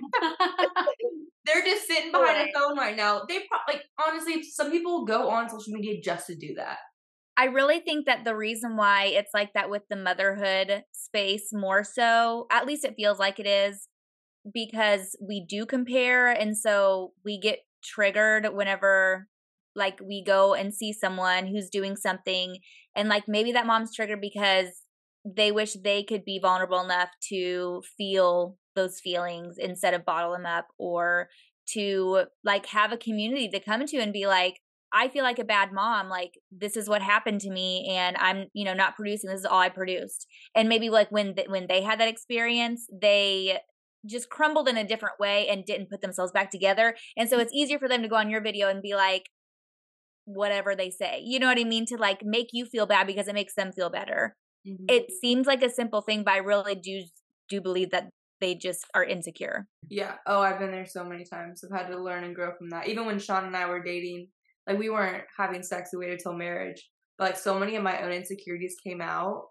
They're just sitting behind right. a phone right now. They pro- like honestly, some people go on social media just to do that.
I really think that the reason why it's like that with the motherhood space more so, at least it feels like it is, because we do compare, and so we get triggered whenever like we go and see someone who's doing something, and like maybe that mom's triggered because they wish they could be vulnerable enough to feel those feelings instead of bottle them up, or to like have a community to come to and be like, I feel like a bad mom, like this is what happened to me and I'm, you know, not producing, this is all I produced. And maybe like when th- when they had that experience, they just crumbled in a different way and didn't put themselves back together. And so it's easier for them to go on your video and be like, whatever they say, you know what I mean? To like make you feel bad because it makes them feel better. Mm-hmm. It seems like a simple thing, but I really do do believe that they just are insecure.
Yeah. Oh, I've been there so many times. I've had to learn and grow from that. Even when Sean and I were dating, like we weren't having sex, we waited till marriage. But like so many of my own insecurities came out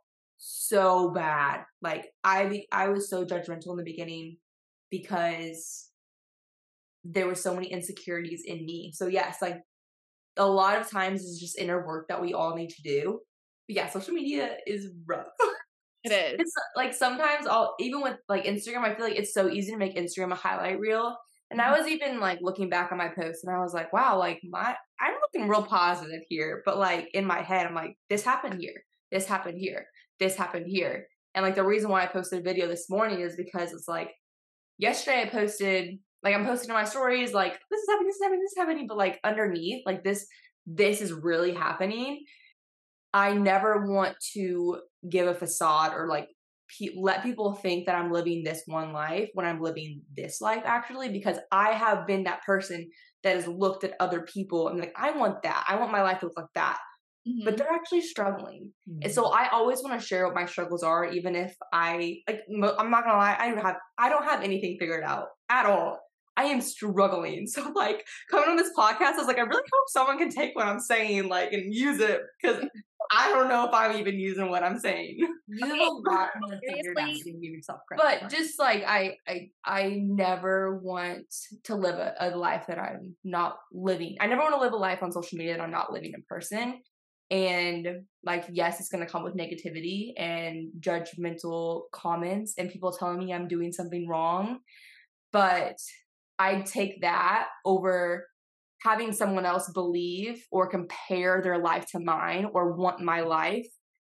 so bad. Like I, I was so judgmental in the beginning because there were so many insecurities in me. So yes, like a lot of times it's just inner work that we all need to do. But yeah, social media is rough.
It is.
It's like sometimes I'll, even with like Instagram, I feel like it's so easy to make Instagram a highlight reel. And I was even like looking back on my posts and I was like, wow, like my, I'm looking real positive here. But like in my head, I'm like, this happened here. This happened here. This happened here. And like the reason why I posted a video this morning is because it's like, yesterday I posted, like I'm posting on my stories, like this is happening, this is happening, this is happening. But like underneath, like this, this is really happening. I never want to give a facade or like pe- let people think that I'm living this one life when I'm living this life actually, because I have been that person that has looked at other people and like, I want that. I want my life to look like that. Mm-hmm. But they're actually struggling. Mm-hmm. And so I always want to share what my struggles are, even if I, like, I'm not going to lie, I don't have, I don't have anything figured out at all. I am struggling. So like coming on this podcast, I was like, I really hope someone can take what I'm saying, like, and use it, because I don't know if I'm even using what I'm saying.
You have a lot more figured out. You can give yourself credit.
But just like I, I, I never want to live a, a life that I'm not living. I never want to live a life on social media that I'm not living in person. And like, yes, it's going to come with negativity and judgmental comments and people telling me I'm doing something wrong. But I take that over having someone else believe or compare their life to mine or want my life,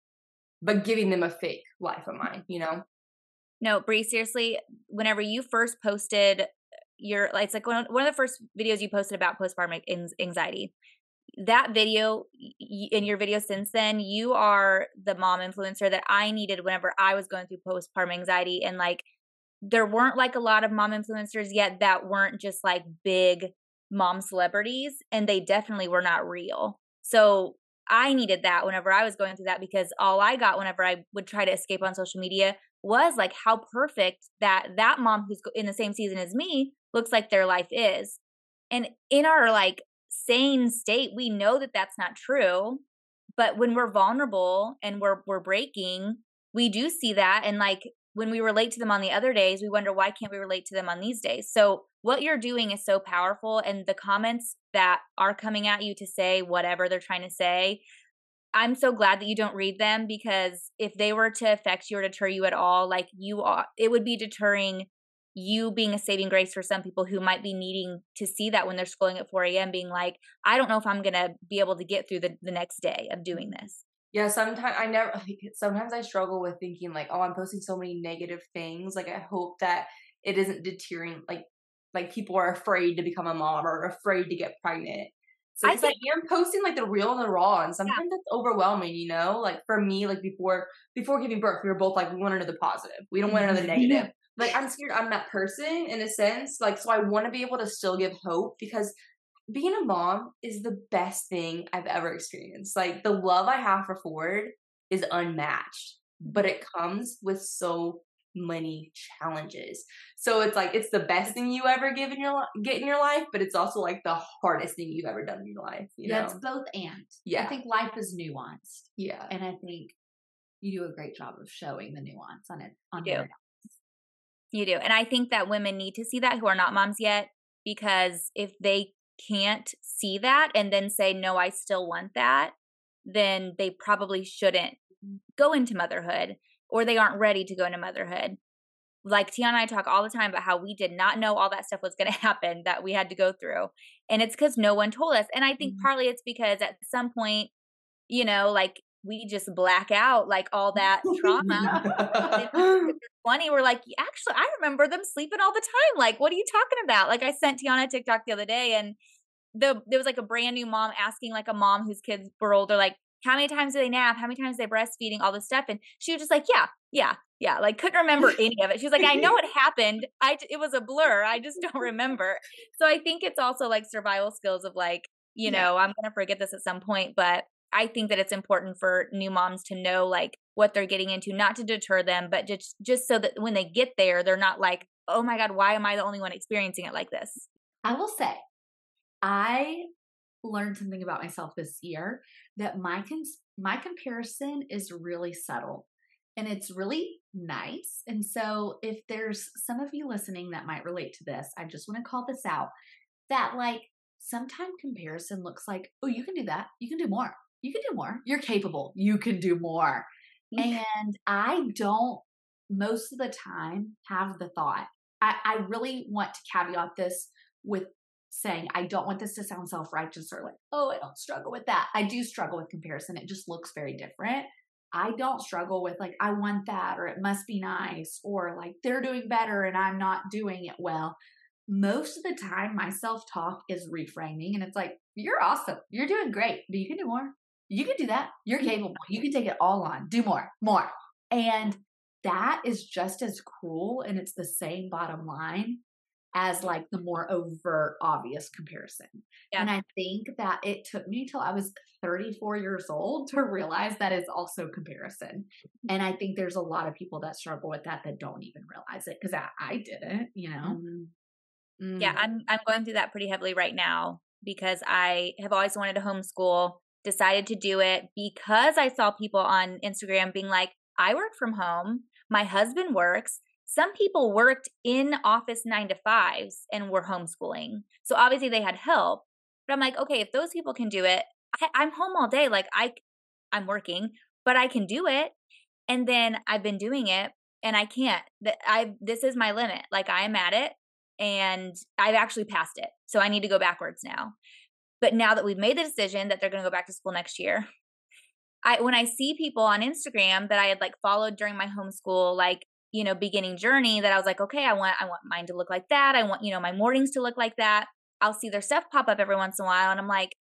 but giving them a fake life of mine, you know?
No, Bree, seriously, whenever you first posted your, like, it's like one of, one of the first videos you posted about postpartum anxiety, that video, in your video since then, you are the mom influencer that I needed whenever I was going through postpartum anxiety. And like, there weren't like a lot of mom influencers yet that weren't just like big mom celebrities, and they definitely were not real. So I needed that whenever I was going through that, because all I got whenever I would try to escape on social media was like how perfect that that mom who's in the same season as me looks like their life is. And in our like sane state, we know that that's not true. But when we're vulnerable and we're we're breaking, we do see that. And like when we relate to them on the other days, we wonder, why can't we relate to them on these days? So what you're doing is so powerful. And the comments that are coming at you to say whatever they're trying to say, I'm so glad that you don't read them, because if they were to affect you or deter you at all, like you are, it would be deterring you being a saving grace for some people who might be needing to see that when they're scrolling at four a.m. being like, I don't know if I'm going to be able to get through the, the next day of doing this.
Yeah, sometimes I never, like, sometimes I struggle with thinking like, oh, I'm posting so many negative things. Like, I hope that it isn't deterring, like, like people are afraid to become a mom or afraid to get pregnant. So I think like, I'm posting like the real and the raw, and sometimes yeah. it's overwhelming, you know? Like for me, like before, before giving birth, we were both like, we want to know the positive. We don't want to know the negative. Yeah. Like I'm scared I'm that person in a sense. Like, so I want to be able to still give hope, because being a mom is the best thing I've ever experienced. Like the love I have for Ford is unmatched, but it comes with so many challenges. So it's like, it's the best thing you ever give in your get in your life, but it's also like the hardest thing you've ever done in your life. You
yeah,
know?
It's both and.
Yeah.
I think life is nuanced.
Yeah.
And I think you do a great job of showing the nuance on it. On
You do.
your
You do. And I think that women need to see that who are not moms yet, because if they can't see that and then say, no, I still want that, then they probably shouldn't go into motherhood, or they aren't ready to go into motherhood. Like Tiana and I talk all the time about how we did not know all that stuff was going to happen that we had to go through. And it's because no one told us. And I think
Mm-hmm.
partly it's because at some point, you know, like we just black out like all that trauma. twenty, we're like, actually, I remember them sleeping all the time. Like, what are you talking about? Like, I sent Tiana a TikTok the other day, and the there was like a brand new mom asking like a mom whose kids were older, like, how many times do they nap? How many times are they breastfeeding? All this stuff. And she was just like, yeah, yeah, yeah. Like, couldn't remember any of it. She was like, I know it happened. I, it was a blur. I just don't remember. So I think it's also like survival skills of like, you know, yeah. I'm going to forget this at some point, but I think that it's important for new moms to know like what they're getting into, not to deter them, but just, just so that when they get there, they're not like, oh my God, why am I the only one experiencing it like this?
I will say, I learned something about myself this year, that my cons- my comparison is really subtle and it's really nice. And so if there's some of you listening that might relate to this, I just want to call this out, that like sometimes comparison looks like, oh, you can do that. You can do more. You can do more. You're capable. You can do more. And I don't most of the time have the thought. I, I really want to caveat this with saying, I don't want this to sound self-righteous or like, oh, I don't struggle with that. I do struggle with comparison. It just looks very different. I don't struggle with like, I want that, or it must be nice, or like they're doing better and I'm not doing it well. Most of the time, my self-talk is reframing, and it's like, you're awesome. You're doing great, but you can do more. You can do that. You're capable. You can take it all on. Do more, more. And that is just as cruel, and it's the same bottom line as like the more overt, obvious comparison. Yeah. And I think that it took me till I was thirty-four years old to realize that is also comparison. And I think there's a lot of people that struggle with that that don't even realize it, because I, I didn't, you know?
Mm-hmm. Mm. Yeah, I'm I'm going through that pretty heavily right now, because I have always wanted to homeschool, decided to do it because I saw people on Instagram being like, I work from home, my husband works. Some people worked in office nine to fives and were homeschooling. So obviously they had help, but I'm like, okay, if those people can do it, I, I'm home all day. Like I, I'm working, but I can do it. And then I've been doing it and I can't, that I, this is my limit. Like I am at it and I've actually passed it. So I need to go backwards now. But now that we've made the decision that they're going to go back to school next year, I, when I see people on Instagram that I had like followed during my homeschool, like, you know, beginning journey, that I was like, okay, I want, I want mine to look like that. I want, you know, my mornings to look like that. I'll see their stuff pop up every once in a while. And I'm like,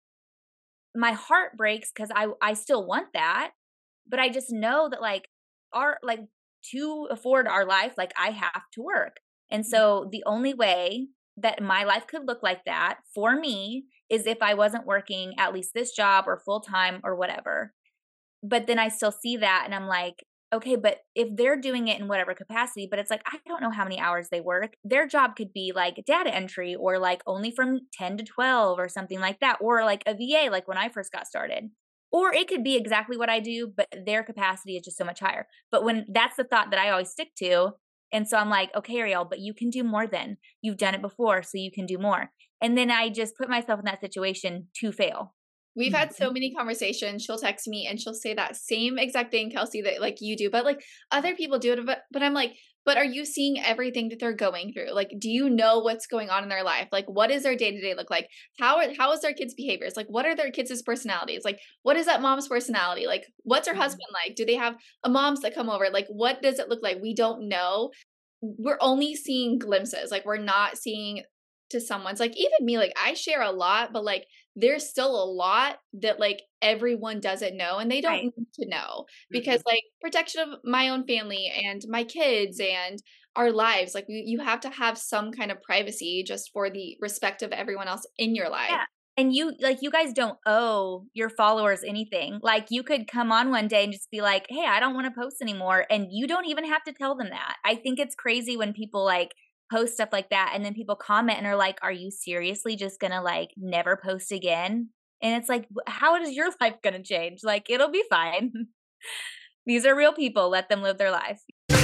my heart breaks because I, I still want that. But I just know that like our, like to afford our life, like I have to work. And so the only way that my life could look like that for me is if I wasn't working at least this job or full time or whatever. But then I still see that and I'm like, okay, but if they're doing it in whatever capacity, but it's like, I don't know how many hours they work. Their job could be like data entry or like only from ten to twelve or something like that. Or like a V A, like when I first got started. Or it could be exactly what I do, but their capacity is just so much higher. But when that's the thought that I always stick to. And so I'm like, okay, Ariel, but you can do more then. You've done it before, so you can do more. And then I just put myself in that situation to fail.
We've had so many conversations. She'll text me and she'll say that same exact thing, Kelsey, that like you do, but like other people do it. But, but I'm like, but are you seeing everything that they're going through? Like, do you know what's going on in their life? Like, what does their day to day look like? How are, how is their kids' behaviors? Like, what are their kids' personalities? Like, what is that mom's personality? Like, what's her mm-hmm. husband like? Do they have a moms that come over? Like, what does it look like? We don't know. We're only seeing glimpses. Like, we're not seeing to someone's like, even me, like I share a lot, but like there's still a lot that like everyone doesn't know and they don't right. need to know because mm-hmm. like protection of my own family and my kids and our lives, like you, you have to have some kind of privacy just for the respect of everyone else in your life.
Yeah. And you like, you guys don't owe your followers anything. Like you could come on one day and just be like, hey, I don't want to post anymore. And you don't even have to tell them that. I think it's crazy when people like post stuff like that and then people comment and are like, are you seriously just gonna like never post again? And it's like, how is your life gonna change? Like it'll be fine. These are real people. Let them live their lives.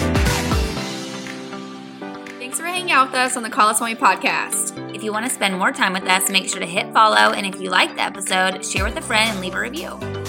Thanks for hanging out with us on the Call Us Mommy podcast.
If you want to spend more time with us, make sure to hit follow. And if you liked the episode, share with a friend and leave a review.